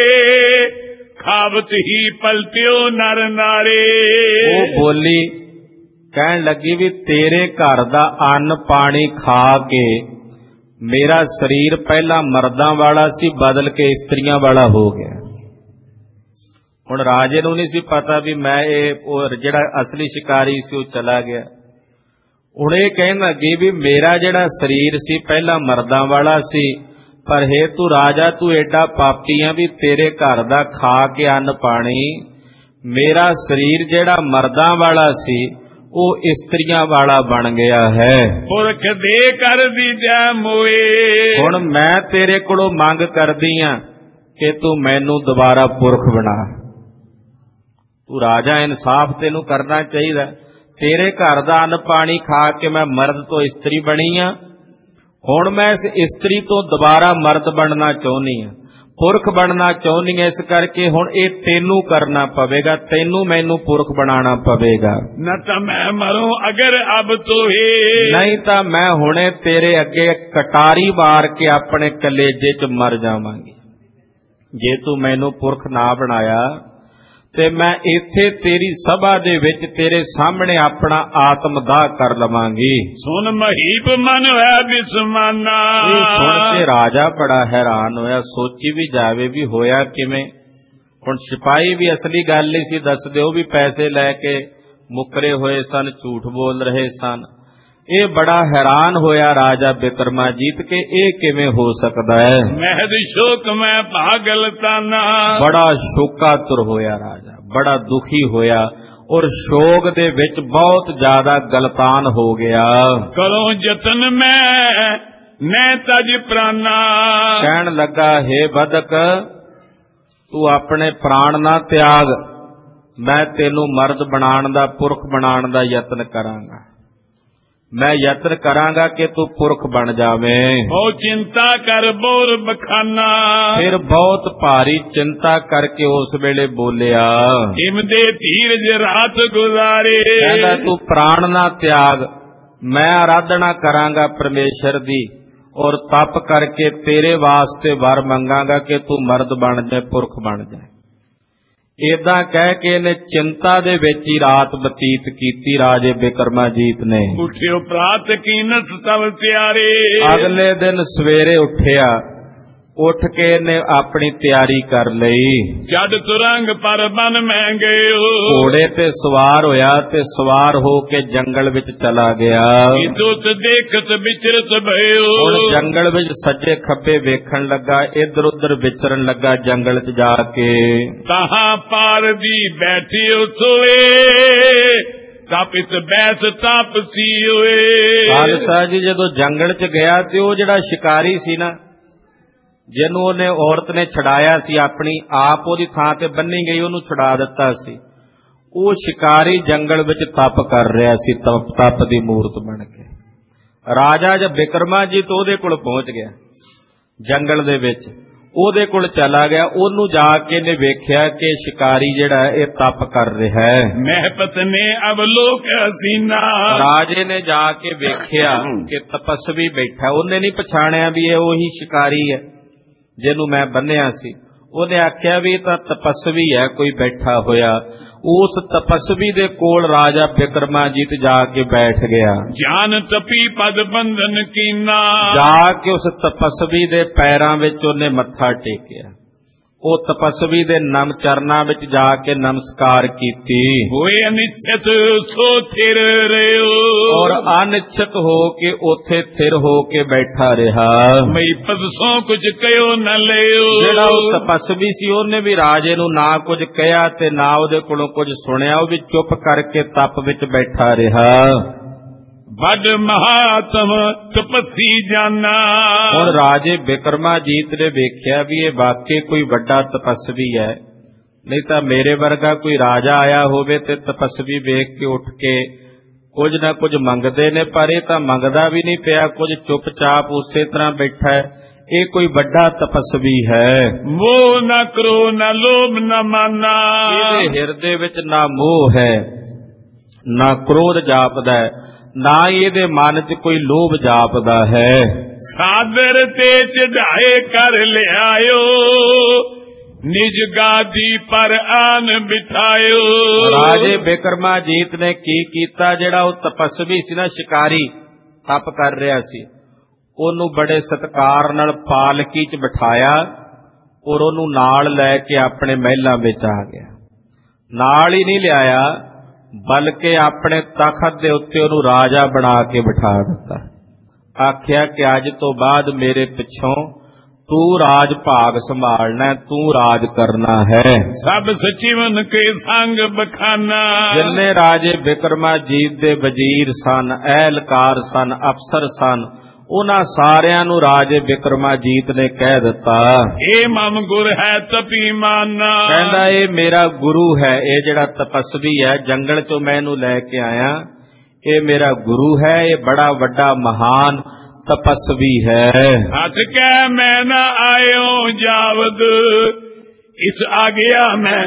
ਖਾਵਤ ਹੀ ਪਲਤਿਓ ਨਰ ਨਾਰੇ। ਉਹ ਬੋਲੀ ਕਹਿਣ ਲੱਗੀ ਵੀ ਤੇਰੇ ਘਰ ਦਾ ਅੰਨ ਪਾਣੀ ਖਾ ਕੇ ਮੇਰਾ ਸਰੀਰ ਪਹਿਲਾਂ ਮਰਦਾਂ ਵਾਲਾ ਸੀ, ਬਦਲ ਕੇ ਇਸਤਰੀਆਂ ਵਾਲਾ ਹੋ ਗਿਆ। ਹੁਣ ਰਾਜੇ ਨੂੰ ਨਹੀਂ ਸੀ ਪਤਾ ਵੀ ਮੈਂ ਇਹ ਉਹ ਜਿਹੜਾ ਅਸਲੀ ਸ਼ਿਕਾਰੀ ਸੀ ਉਹ ਚਲਾ ਗਿਆ। ਹੁਣ ਇਹ ਕਹਿਣ ਲੱਗੀ ਵੀ ਮੇਰਾ ਜਿਹੜਾ ਸਰੀਰ ਸੀ ਪਹਿਲਾਂ ਮਰਦਾਂ ਵਾਲਾ ਸੀ, ਪਰ ਹੇ ਤੂੰ ਰਾਜਾ ਤੂੰ ਏਡਾ ਪਾਪੀ ਆ ਵੀ ਤੇਰੇ ਘਰ ਦਾ ਖਾ ਕੇ ਅੰਨ ਪਾਣੀ ਮੇਰਾ ਸਰੀਰ ਜਿਹੜਾ ਮਰਦਾਂ ਵਾਲਾ ਸੀ ਉਹ ਇਸਤਰੀਆਂ ਵਾਲਾ ਬਣ ਗਿਆ ਹੈ। ਪੁਰਖ ਦੇ ਕਰ ਦੀਜੈ ਮੋਏ। ਹੁਣ ਮੈਂ ਤੇਰੇ ਕੋਲੋਂ ਮੰਗ ਕਰਦੀ ਆ ਕਿ ਤੂੰ ਮੈਨੂੰ ਦੁਬਾਰਾ ਪੁਰਖ ਬਣਾ। ਤੂੰ ਰਾਜਾ, ਇਨਸਾਫ ਤੈਨੂੰ ਕਰਨਾ ਚਾਹੀਦਾ। ਤੇਰੇ ਘਰ ਦਾ ਅੰਨ ਪਾਣੀ ਖਾ ਕੇ ਮੈਂ ਮਰਦ ਤੋਂ ਇਸਤਰੀ ਬਣੀ ਆ, ਹੁਣ ਮੈਂ ਇਸ ਇਸਤਰੀ ਤੋਂ ਦੁਬਾਰਾ ਮਰਦ ਬਣਨਾ ਚਾਹੁੰਦੀ ਹਾਂ, ਪੁਰਖ ਬਣਨਾ ਚਾਹੁੰਦੀ ਹਾਂ। ਇਸ ਕਰਕੇ ਹੁਣ ਇਹ ਤੈਨੂੰ ਕਰਨਾ ਪਵੇਗਾ, ਤੈਨੂੰ ਮੈਨੂੰ ਪੁਰਖ ਬਣਾਉਣਾ ਪਵੇਗਾ। ਨਾ ਤਾਂ ਮੈਂ ਮਰੂੰ ਅਗਰ ਅਬ ਤੋਹੇ, ਨਹੀਂ ਤਾਂ ਮੈਂ ਹੁਣੇ ਤੇਰੇ ਅੱਗੇ ਕਟਾਰੀ ਮਾਰ ਕੇ ਆਪਣੇ ਕਲੇਜੇ 'ਚ ਮਰ ਜਾਵਾਂਗੀ। ਜੇ ਤੂੰ ਮੈਨੂੰ ਪੁਰਖ ਨਾ ਬਣਾਇਆ ਤੇ ਮੈਂ ਇੱਥੇ ਤੇਰੀ ਸਭਾ ਦੇ ਵਿੱਚ ਤੇਰੇ ਸਾਹਮਣੇ ਆਪਣਾ ਆਤਮਦਾਹ ਕਰ ਲਵਾਂਗੀ। ਸੁਣ ਮਹੀਪ ਮਨ ਹੋਇਆ ਬਿਸਮਾਨਾ। ਇਹ ਸੁਣ ਕੇ ਰਾਜਾ ਬੜਾ ਹੈਰਾਨ ਹੋਇਆ, ਸੋਚੀ ਵੀ ਜਾਵੇ ਵੀ ਹੋਇਆ ਕਿਵੇਂ। ਹੁਣ ਸਿਪਾਹੀ ਵੀ ਅਸਲੀ ਗੱਲ ਨਹੀਂ ਸੀ ਦੱਸਦੇ, ਉਹ ਵੀ ਪੈਸੇ ਲੈ ਕੇ ਮੁਕਰੇ ਹੋਏ ਸਨ, ਝੂਠ ਬੋਲ ਰਹੇ ਸਨ। ਇਹ ਬੜਾ ਹੈਰਾਨ ਹੋਇਆ ਰਾਜਾ ਬਿਕਰਮਾਜੀਤ ਕਿ ਇਹ ਕਿਵੇਂ ਹੋ ਸਕਦਾ ਹੈ। ਮਹਿਦ ਸ਼ੋਕ ਮੈਂ ਪਾਗਲ ਤਾਨਾ। ਬੜਾ ਸ਼ੋਕਾਤੁਰ ਹੋਇਆ ਰਾਜਾ, ਬੜਾ ਦੁਖੀ ਹੋਇਆ ਔਰ ਸ਼ੋਕ ਦੇ ਵਿੱਚ ਬਹੁਤ ਜ਼ਿਆਦਾ ਗਲਤਾਨ ਹੋ ਗਿਆ। ਕਰੋ ਯਤਨ ਮੈਂ मैं तज प्राणा। ਕਹਿਣ ਲੱਗਾ, ਹੇ ਬਦਕ, ਤੂੰ ਆਪਣੇ ਪ੍ਰਾਣ ਨਾ ਤਿਆਗ, ਮੈਂ ਤੈਨੂੰ ਮਰਦ ਬਣਾਉਣ ਦਾ, ਪੁਰਖ ਬਣਾਉਣ ਦਾ ਯਤਨ ਕਰਾਂਗਾ। ਮੈਂ ਯਤਨ ਕਰਾਂਗਾ ਕਿ ਤੂੰ ਪੁਰਖ ਬਣ ਜਾਵੇਂ। ਬਹੁਤ ਚਿੰਤਾ ਕਰ ਬੋਰ ਬਖਾਨਾ। ਫਿਰ ਬਹੁਤ ਭਾਰੀ ਚਿੰਤਾ ਕਰਕੇ ਉਸ ਵੇਲੇ ਬੋਲਿਆ, ਹਿਮਦੇ ਧੀਰਜ ਰਾਤ ਗੁਜ਼ਾਰੇ। ਕਹਿੰਦਾ ਤੂੰ ਪ੍ਰਾਣ ਨਾ ਤਿਆਗ, ਮੈਂ ਆਰਾਧਨਾ ਕਰਾਂਗਾ ਪਰਮੇਸ਼ਰ ਦੀ, ਔਰ ਤਪ ਕਰਕੇ ਤੇਰੇ ਵਾਸਤੇ ਵਰ ਮੰਗਾਂਗਾ ਕਿ ਤੂੰ ਮਰਦ ਬਣ ਜਾਏ, ਪੁਰਖ ਬਣ ਜਾਏ। ਏਦਾਂ ਕਹਿ ਕੇ ਇਹਨੇ ਚਿੰਤਾ ਦੇ ਵਿੱਚ ਹੀ ਰਾਤ ਬਤੀਤ ਕੀਤੀ ਰਾਜੇ ਬਿਕਰਮਾਜੀਤ ਨੇ। ਉਠਿਓ ਪ੍ਰਾਤ ਕੀਨਤ ਸਭ ਤਿਆਰੇ। ਅਗਲੇ ਦਿਨ ਸਵੇਰੇ ਉੱਠਿਆ, ਉੱਠ ਕੇ ਇਹਨੇ ਆਪਣੀ ਤਿਆਰੀ ਕਰ ਲਈ। ਜਦ ਤੁਰੰਗ ਪਰ ਬਨ ਮੈਂ ਗਇਓ। ਘੋੜੇ ਤੇ ਸਵਾਰ ਹੋਇਆ ਤੇ ਸਵਾਰ ਹੋ ਕੇ ਜੰਗਲ ਵਿੱਚ ਚਲਾ ਗਿਆ। ਇਦੋਤ ਦੇਖਤ ਵਿਚਰਤ ਭਇਓ। ਹੁਣ ਜੰਗਲ ਵਿੱਚ ਸੱਜੇ ਖੱਬੇ ਵੇਖਣ ਲੱਗਾ, ਇੱਧਰ ਉੱਧਰ ਵਿਚਰਨ ਲੱਗਾ ਜੰਗਲ 'ਚ ਜਾ ਕੇ। ਤਹਾਂ ਪਾਰ ਦੀ ਬੈਠਿਓ ਸੋਏ, ਤਪਿਤ ਬੈਸ ਤਾਪਸੀ ਹੋਏ। ਖਾਲਸਾ ਜੀ, ਜਦੋਂ ਜੰਗਲ 'ਚ ਗਿਆ ਤੇ ਉਹ ਜਿਹੜਾ ਸ਼ਿਕਾਰੀ ਸੀ ਨਾ, ਜਿਹਨੂੰ ਉਹਨੇ ਔਰਤ ਨੇ ਛਡਾਇਆ ਸੀ, ਆਪਣੀ ਆਪ ਉਹਦੀ ਥਾਂ ਤੇ ਬੰਨੀ ਗਈ, ਉਹਨੂੰ ਛੁਡਾ ਦਿੱਤਾ ਸੀ, ਉਹ ਸ਼ਿਕਾਰੀ ਜੰਗਲ ਵਿੱਚ ਤਪ ਕਰ ਰਿਹਾ ਸੀ, ਤਪ ਤਪ ਦੀ ਮੂਰਤ ਬਣ ਕੇ। ਰਾਜਾ ਜਦ ਬਿਕਰਮਾਜੀਤ ਉਹਦੇ ਕੋਲ ਪਹੁੰਚ ਗਿਆ ਜੰਗਲ ਦੇ ਵਿੱਚ, ਉਹਦੇ ਕੋਲ ਚਲਾ ਗਿਆ, ਉਹਨੂੰ ਜਾ ਕੇ ਨੇ ਵੇਖਿਆ ਕਿ ਸ਼ਿਕਾਰੀ ਜਿਹੜਾ ਇਹ ਤਪ ਕਰ ਰਿਹਾ ਹੈ। ਮਹਿਪਤ ਨੇ ਅਵਲੋਕ ਹਸੀਨਾ। ਰਾਜੇ ਨੇ ਜਾ ਕੇ ਵੇਖਿਆ ਕਿ ਤਪਸਵੀ ਬੈਠਾ। ਉਹਨੇ ਨਹੀਂ ਪਛਾਣਿਆ ਵੀ ਇਹ ਉਹੀ ਸ਼ਿਕਾਰੀ ਹੈ ਜਿਹਨੂੰ ਮੈਂ ਬੰਨਿਆ ਸੀ। ਉਹਨੇ ਆਖਿਆ ਵੀ ਇਹ ਤਾਂ ਤਪਸਵੀ ਹੈ ਕੋਈ ਬੈਠਾ ਹੋਇਆ। ਉਸ ਤਪਸਵੀ ਦੇ ਕੋਲ ਰਾਜਾ ਬਿਕਰਮਾਜੀਤ ਜਾ ਕੇ ਬੈਠ ਗਿਆ। ਜਾਨ ਤਪੀ ਪਦ ਬੰਧਨ ਕੀਨਾ। ਜਾ ਕੇ ਉਸ ਤਪਸਵੀ ਦੇ ਪੈਰਾਂ ਵਿੱਚ ਉਹਨੇ ਮੱਥਾ ਟੇਕਿਆ। ਉਹ ਤਪਸਵੀ ਦੇ ਨਮ ਚਰਨਾਂ ਵਿੱਚ ਜਾ ਕੇ ਨਮਸਕਾਰ ਕੀਤੀ। ਹੋਏ ਅਨਿਛਤ ਸੋ ਥਿਰ ਰਿਓ। ਔਰ ਅਨਿਛਤ ਹੋ ਕੇ ਉੱਥੇ ਥਿਰ ਹੋ ਕੇ ਬੈਠਾ ਰਿਹਾ। ਮਈ ਪਦਸੋਂ ਕੁਝ ਕਹਿਓ ਨਾ ਲਿਓ। ਜਿਹੜਾ ਉਹ ਤਪਸਵੀ ਸੀ ਉਹਨੇ ਵੀ ਰਾਜੇ ਨੂੰ ਨਾ ਕੁਝ ਕਿਹਾ ਤੇ ਨਾ ਉਹਦੇ ਕੋਲੋਂ ਕੁਝ ਸੁਣਿਆ। ਉਹ ਵੀ ਚੁੱਪ ਕਰਕੇ ਤਪ ਵਿੱਚ ਬੈਠਾ ਰਿਹਾ। ਵੱਡ ਮਹਾਤਮ ਤਪਸੀ ਜਾਨਾ। ਹੁਣ ਰਾਜੇ ਬਿਕਰਮਾਜੀਤ ਨੇ ਵੇਖਿਆ ਵੀ ਇਹ ਵਾਕਈ ਕੋਈ ਵੱਡਾ ਤਪਸਵੀ ਹੈ, ਨਹੀਂ ਤਾਂ ਮੇਰੇ ਵਰਗਾ ਕੋਈ ਰਾਜਾ ਆਇਆ ਹੋਵੇ ਤੇ ਤਪਸਵੀ ਵੇਖ ਕੇ ਉੱਠ ਕੇ ਕੁਝ ਨਾ ਕੁਝ ਮੰਗਦੇ ਨੇ, ਪਰ ਇਹ ਤਾਂ ਮੰਗਦਾ ਵੀ ਨਹੀਂ ਪਿਆ, ਕੁਝ ਚੁੱਪਚਾਪ ਉਸੇ ਤਰ੍ਹਾਂ ਬੈਠਾ ਹੈ। ਇਹ ਕੋਈ ਵੱਡਾ ਤਪਸਵੀ ਹੈ। ਮੋਹ ਨਾ ਕਰੋ ਨਾ ਲੋਭ ਨਾ ਮਾਨਾ। ਇਹਦੇ ਹਿਰਦੇ ਵਿੱਚ ਨਾ ਮੋਹ ਹੈ, ਨਾ ਕ੍ਰੋਧ ਜਾਪਦਾ ਹੈ, ਨਾ ਹੀ ਇਹਦੇ ਮਨ 'ਚ ਕੋਈ ਲੋਭ ਜਾਪਦਾ ਹੈ। ਸਾਦਰ ਤੇ ਚੜਾਏ ਕਰ ਲਿਆਇਓ, ਨਿਜ ਗਾਦੀ ਪਰ ਆਨ ਬਿਠਾਇਓ। ਰਾਜੇ ਬਿਕਰਮਾਜੀਤ ਨੇ ਕੀ ਕੀਤਾ, ਜਿਹੜਾ ਉਹ ਤਪਸਵੀ ਸੀ ਨਾ, ਸ਼ਿਕਾਰੀ ਤਪ ਕਰ ਰਿਹਾ ਸੀ, ਉਹਨੂੰ ਬੜੇ ਸਤਿਕਾਰ ਨਾਲ ਪਾਲਕੀ 'ਚ ਬਿਠਾਇਆ ਔਰ ਉਹਨੂੰ ਨਾਲ ਲੈ ਕੇ ਆਪਣੇ ਮਹਿਲਾਂ ਵਿੱਚ ਆ ਗਿਆ। ਨਾਲ ਹੀ ਨਹੀਂ ਲਿਆਇਆ, ਬਲਕਿ ਆਪਣੇ ਤਖਤ ਦੇ ਉੱਤੇ ਉਹਨੂੰ ਰਾਜਾ ਬਣਾ ਕੇ ਬਿਠਾ ਦਿੱਤਾ। ਆਖਿਆ ਕਿ ਅੱਜ ਤੋਂ ਬਾਅਦ ਮੇਰੇ ਪਿੱਛੋਂ ਤੂੰ ਰਾਜ ਭਾਗ ਸੰਭਾਲਣਾ, ਤੂੰ ਰਾਜ ਕਰਨਾ ਹੈ। ਸਭ ਸਚਿਵਨ ਕੇ ਸੰਗ ਬਖਾਨਾ। ਜਿੰਨੇ ਰਾਜੇ ਬਿਕਰਮਾਜੀਤ ਦੇ ਵਜ਼ੀਰ ਸਨ, ਅਹਿਲਕਾਰ ਸਨ, ਅਫਸਰ ਸਨ, ਉਹਨਾਂ ਸਾਰਿਆਂ ਨੂੰ ਰਾਜੇ ਬਿਕਰਮਾਜੀਤ ਨੇ ਕਹਿ ਦਿੱਤਾ, ਇਹ ਮਮ ਗੁਰ ਹੈ ਤਪੀ ਮਾਨਾ। ਕਹਿੰਦਾ ਇਹ ਮੇਰਾ ਗੁਰੂ ਹੈ, ਇਹ ਜਿਹੜਾ ਤਪਸਵੀ ਹੈ, ਜੰਗਲ ਚੋਂ ਮੈਂ ਇਹਨੂੰ ਲੈ ਕੇ ਆਇਆ, ਇਹ ਮੇਰਾ ਗੁਰੂ ਹੈ, ਇਹ ਬੜਾ ਵੱਡਾ ਮਹਾਨ ਤਪਸਵੀ ਹੈ। ਹੱਥ ਕਹਿ ਮੈਂ ਨਾ ਆਇਓ ਜਾਵਦ, ਇਸ ਆ ਗਿਆ ਮੈਂ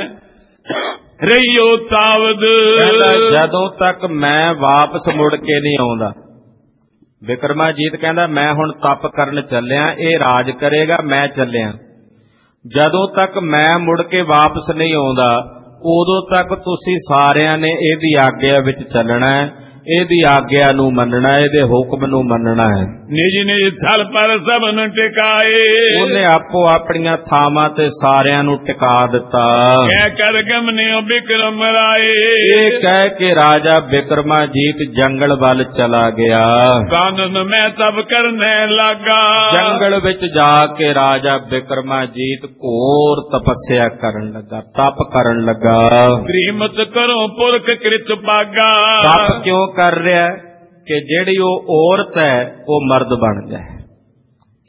ਰਹੀਓ ਤਾਵਦ। ਕਹਿੰਦਾ ਜਦੋਂ ਤੱਕ ਮੈਂ ਵਾਪਸ ਮੁੜ ਕੇ ਨਹੀਂ ਆਉਂਦਾ। ਬਿਕਰਮਾਜੀਤ ਕਹਿੰਦਾ ਮੈਂ ਹੁਣ ਤਪ ਕਰਨ ਚੱਲਿਆ, ਇਹ ਰਾਜ ਕਰੇਗਾ, ਮੈਂ ਚੱਲਿਆ। ਜਦੋਂ ਤੱਕ ਮੈਂ ਮੁੜ ਕੇ ਵਾਪਸ ਨਹੀਂ ਆਉਂਦਾ, ਉਦੋਂ ਤੱਕ ਤੁਸੀਂ ਸਾਰਿਆਂ ਨੇ ਇਹਦੀ ਆਗਿਆ ਵਿੱਚ ਚੱਲਣਾ ਹੈ, ਇਹਦੀ ਆਗਿਆ ਨੂੰ ਮੰਨਣਾ, ਇਹਦੇ ਹੁਕਮ ਨੂੰ ਮੰਨਣਾ ਹੈ। ਨਿਜ ਨਿਜ ਥਲ ਪਰ ਸਭਨ ਟਿਕਾਏ। ਉਹਨੇ ਆਪੋ ਆਪਣੀਆਂ ਥਾਵਾਂ ਤੇ ਸਾਰਿਆਂ ਨੂੰ ਟਿਕਾ ਦਿੱਤਾ। ਕਹਿ ਕਰ ਗਮਨਿਓ ਬਿਕਰਮ ਰਾਏ। ਇਹ ਕਹਿ ਕੇ ਰਾਜਾ ਬਿਕਰਮਾਜੀਤ ਜੰਗਲ ਵੱਲ ਚਲਾ ਗਿਆ। ਕਾਨਨ ਮੈਂ ਤਪ ਕਰਨੇ ਲੱਗਾ। ਜੰਗਲ ਵਿੱਚ ਜਾ ਕੇ ਰਾਜਾ ਬਿਕਰਮਾਜੀਤ ਘੋਰ ਤਪੱਸਿਆ ਕਰਨ ਲੱਗਾ, ਤਪ ਕਰਨ ਲੱਗਾ। ਤ੍ਰਿਮਤ ਕਰੋ ਪੁਰਖ ਕ੍ਰਿਤ ਭਾਗਾ। ਤਪ ਕਿਉਂ ਕਰ ਰਿਹਾ ਕਿ ਜਿਹੜੀ ਉਹ ਔਰਤ ਹੈ ਉਹ ਮਰਦ ਬਣ ਜਾਏ।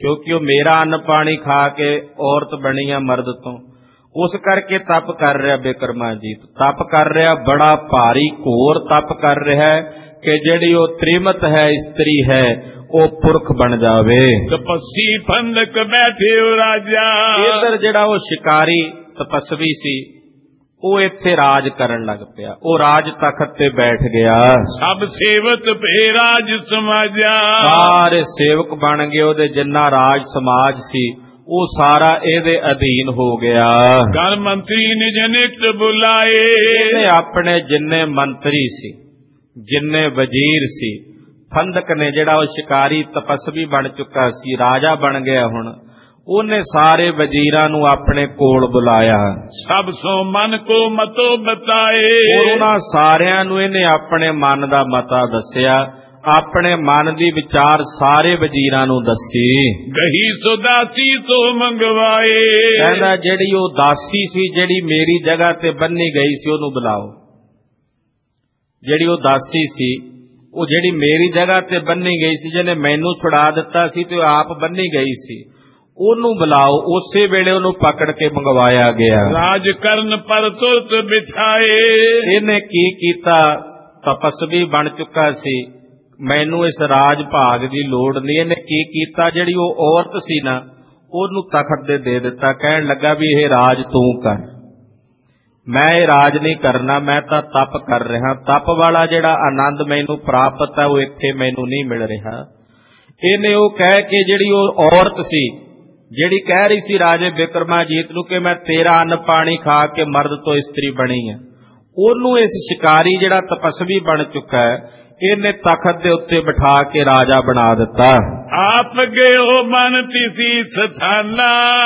ਕਿਉਂਕਿ ਉਹ ਮੇਰਾ ਅੰਨ ਪਾਣੀ ਖਾ ਕੇ ਔਰਤ ਬਣੀ ਆ ਮਰਦ ਤੋਂ, ਉਸ ਕਰਕੇ ਤਪ ਕਰ ਰਿਹਾ ਬਿਕਰਮਾਜੀਤ। ਤਪ ਕਰ ਰਿਹਾ, ਬੜਾ ਭਾਰੀ ਘੋਰ ਤਪ ਕਰ ਰਿਹਾ ਕਿ ਜਿਹੜੀ ਉਹ ਤ੍ਰਿਮਤ ਹੈ ਇਸਤਰੀ ਹੈ ਉਹ ਪੁਰਖ ਬਣ ਜਾਵੇ। ਤਪਸੀ ਫੰਦਕ ਬੈਠੇ ਰਾਜਾ। ਇਧਰ ਜਿਹੜਾ ਉਹ ਸ਼ਿਕਾਰੀ ਤਪਸਵੀ ਸੀ ਉਹ ਇੱਥੇ ਰਾਜ ਕਰਨ ਲੱਗ ਪਿਆ, ਉਹ ਰਾਜ ਤਖਤ ਤੇ ਬੈਠ ਗਿਆ। ਸਭ ਸੇਵਕ ਭੇ ਰਾਜ ਸਮਾਜਾ। ਸਾਰੇ ਸੇਵਕ ਬਣ ਗਏ, ਉਹਦੇ ਜਿੰਨਾ ਰਾਜ ਸਮਾਜ ਸੀ ਉਹ ਸਾਰਾ ਇਹਦੇ ਅਧੀਨ ਹੋ ਗਿਆ। ਗਨ ਮੰਤਰੀ ਨਿਜ ਨਿਤ ਬੁਲਾਏ। ਇਹਨੇ ਆਪਣੇ ਜਿੰਨੇ ਮੰਤਰੀ ਸੀ, ਜਿੰਨੇ ਵਜ਼ੀਰ ਸੀ, ਫੰਦਕ ਨੇ ਜਿਹੜਾ ਉਹ ਸ਼ਿਕਾਰੀ ਤਪਸਵੀ ਬਣ ਚੁੱਕਾ ਸੀ, ਰਾਜਾ ਬਣ ਗਿਆ ਹੁਣ, ਉਹਨੇ ਸਾਰੇ ਵਜ਼ੀਰਾਂ ਨੂੰ ਆਪਣੇ ਕੋਲ ਬੁਲਾਇਆ। ਸਭ ਸੋ ਮਨ ਕੋ ਮਤੋ ਬਤਾਏ। ਉਹਨਾਂ ਸਾਰਿਆਂ ਨੂੰ ਇਹਨੇ ਆਪਣੇ ਮਨ ਦਾ ਮਤਾ ਦੱਸਿਆ, ਆਪਣੇ ਮਨ ਦੀ ਵਿਚਾਰ ਸਾਰੇ ਵਜ਼ੀਰਾਂ ਨੂੰ ਦੱਸੀ। ਗਹੀ ਸੋ ਦਾਸੀ ਸੋ ਮੰਗਵਾਏ। ਕਹਿੰਦਾ ਜਿਹੜੀ ਉਹ ਦਾਸੀ ਸੀ, ਜਿਹੜੀ ਮੇਰੀ ਜਗ੍ਹਾ ਤੇ ਬੰਨੀ ਗਈ ਸੀ, ਉਹਨੂੰ ਬੁਲਾਓ। ਜਿਹੜੀ ਉਹ ਦਾਸੀ ਸੀ, ਉਹ ਜਿਹੜੀ ਮੇਰੀ ਜਗ੍ਹਾ ਤੇ ਬੰਨੀ ਗਈ ਸੀ, ਜਿਹਨੇ ਮੈਨੂੰ ਛੁਡਾ ਦਿੱਤਾ ਸੀ ਤੇ ਉਹ ਆਪ ਬੰਨੀ ਗਈ ਸੀ, ਉਹਨੂੰ ਬੁਲਾਓ। ਉਸੇ ਵੇਲੇ ਉਹਨੂੰ ਪਕੜ ਕੇ ਮੰਗਵਾਇਆ ਗਿਆ। ਰਾਜ ਕਰਨ ਪਰ ਤੁਰਤ ਬਿਛਾਏ। ਇਹਨੇ ਕੀ ਕੀਤਾ? ਤਪਸਵੀ ਬਣ ਚੁੱਕਾ ਸੀ, ਮੈਨੂੰ ਇਸ ਰਾਜ ਭਾਗ ਦੀ ਲੋੜ ਨਹੀਂ। ਇਹਨੇ ਕੀ ਕੀਤਾ? ਜਿਹੜੀ ਉਹ ਔਰਤ ਸੀ ਨਾ, ਉਹਨੂੰ ਤਖਤ ਦੇ ਦੇ ਦਿੱਤਾ। ਕਹਿਣ ਲੱਗਾ ਵੀ ਇਹ ਰਾਜ ਤੂੰ ਕਰ, ਮੈਂ ਇਹ ਰਾਜ ਨਹੀਂ ਕਰਨਾ, ਮੈਂ ਤਾਂ ਤਪ ਕਰ ਰਿਹਾ। ਤਪ ਵਾਲਾ ਜਿਹੜਾ ਆਨੰਦ ਮੈਨੂੰ ਪ੍ਰਾਪਤ ਹੈ ਉਹ ਇੱਥੇ ਮੈਨੂੰ ਨਹੀਂ ਮਿਲ ਰਿਹਾ। ਇਹਨੇ ਉਹ ਕਹਿ ਕੇ, ਜਿਹੜੀ ਉਹ ਔਰਤ ਸੀ ਜਿਹੜੀ ਕਹਿ ਰਹੀ ਸੀ ਰਾਜੇ ਬਿਕਰਮਾਜੀਤ ਨੂੰ ਕਿ ਮੈਂ ਤੇਰਾ ਅੰਨ ਪਾਣੀ ਖਾ ਕੇ ਮਰਦ ਤੋਂ ਇਸਤਰੀ ਬਣੀ ਹੈ, ਉਹਨੂੰ ਇਸ ਸ਼ਿਕਾਰੀ ਜਿਹੜਾ ਤਪਸਵੀ ਬਣ ਚੁੱਕਾ ਹੈ, ਇਹਨੇ ਤਖਤ ਦੇ ਉੱਤੇ ਬਿਠਾ ਕੇ ਰਾਜਾ ਬਣਾ ਦਿੱਤਾ। ਆਪ ਗਏ ਮਨ ਤਿਸੀ ਸਥਾਨਾ,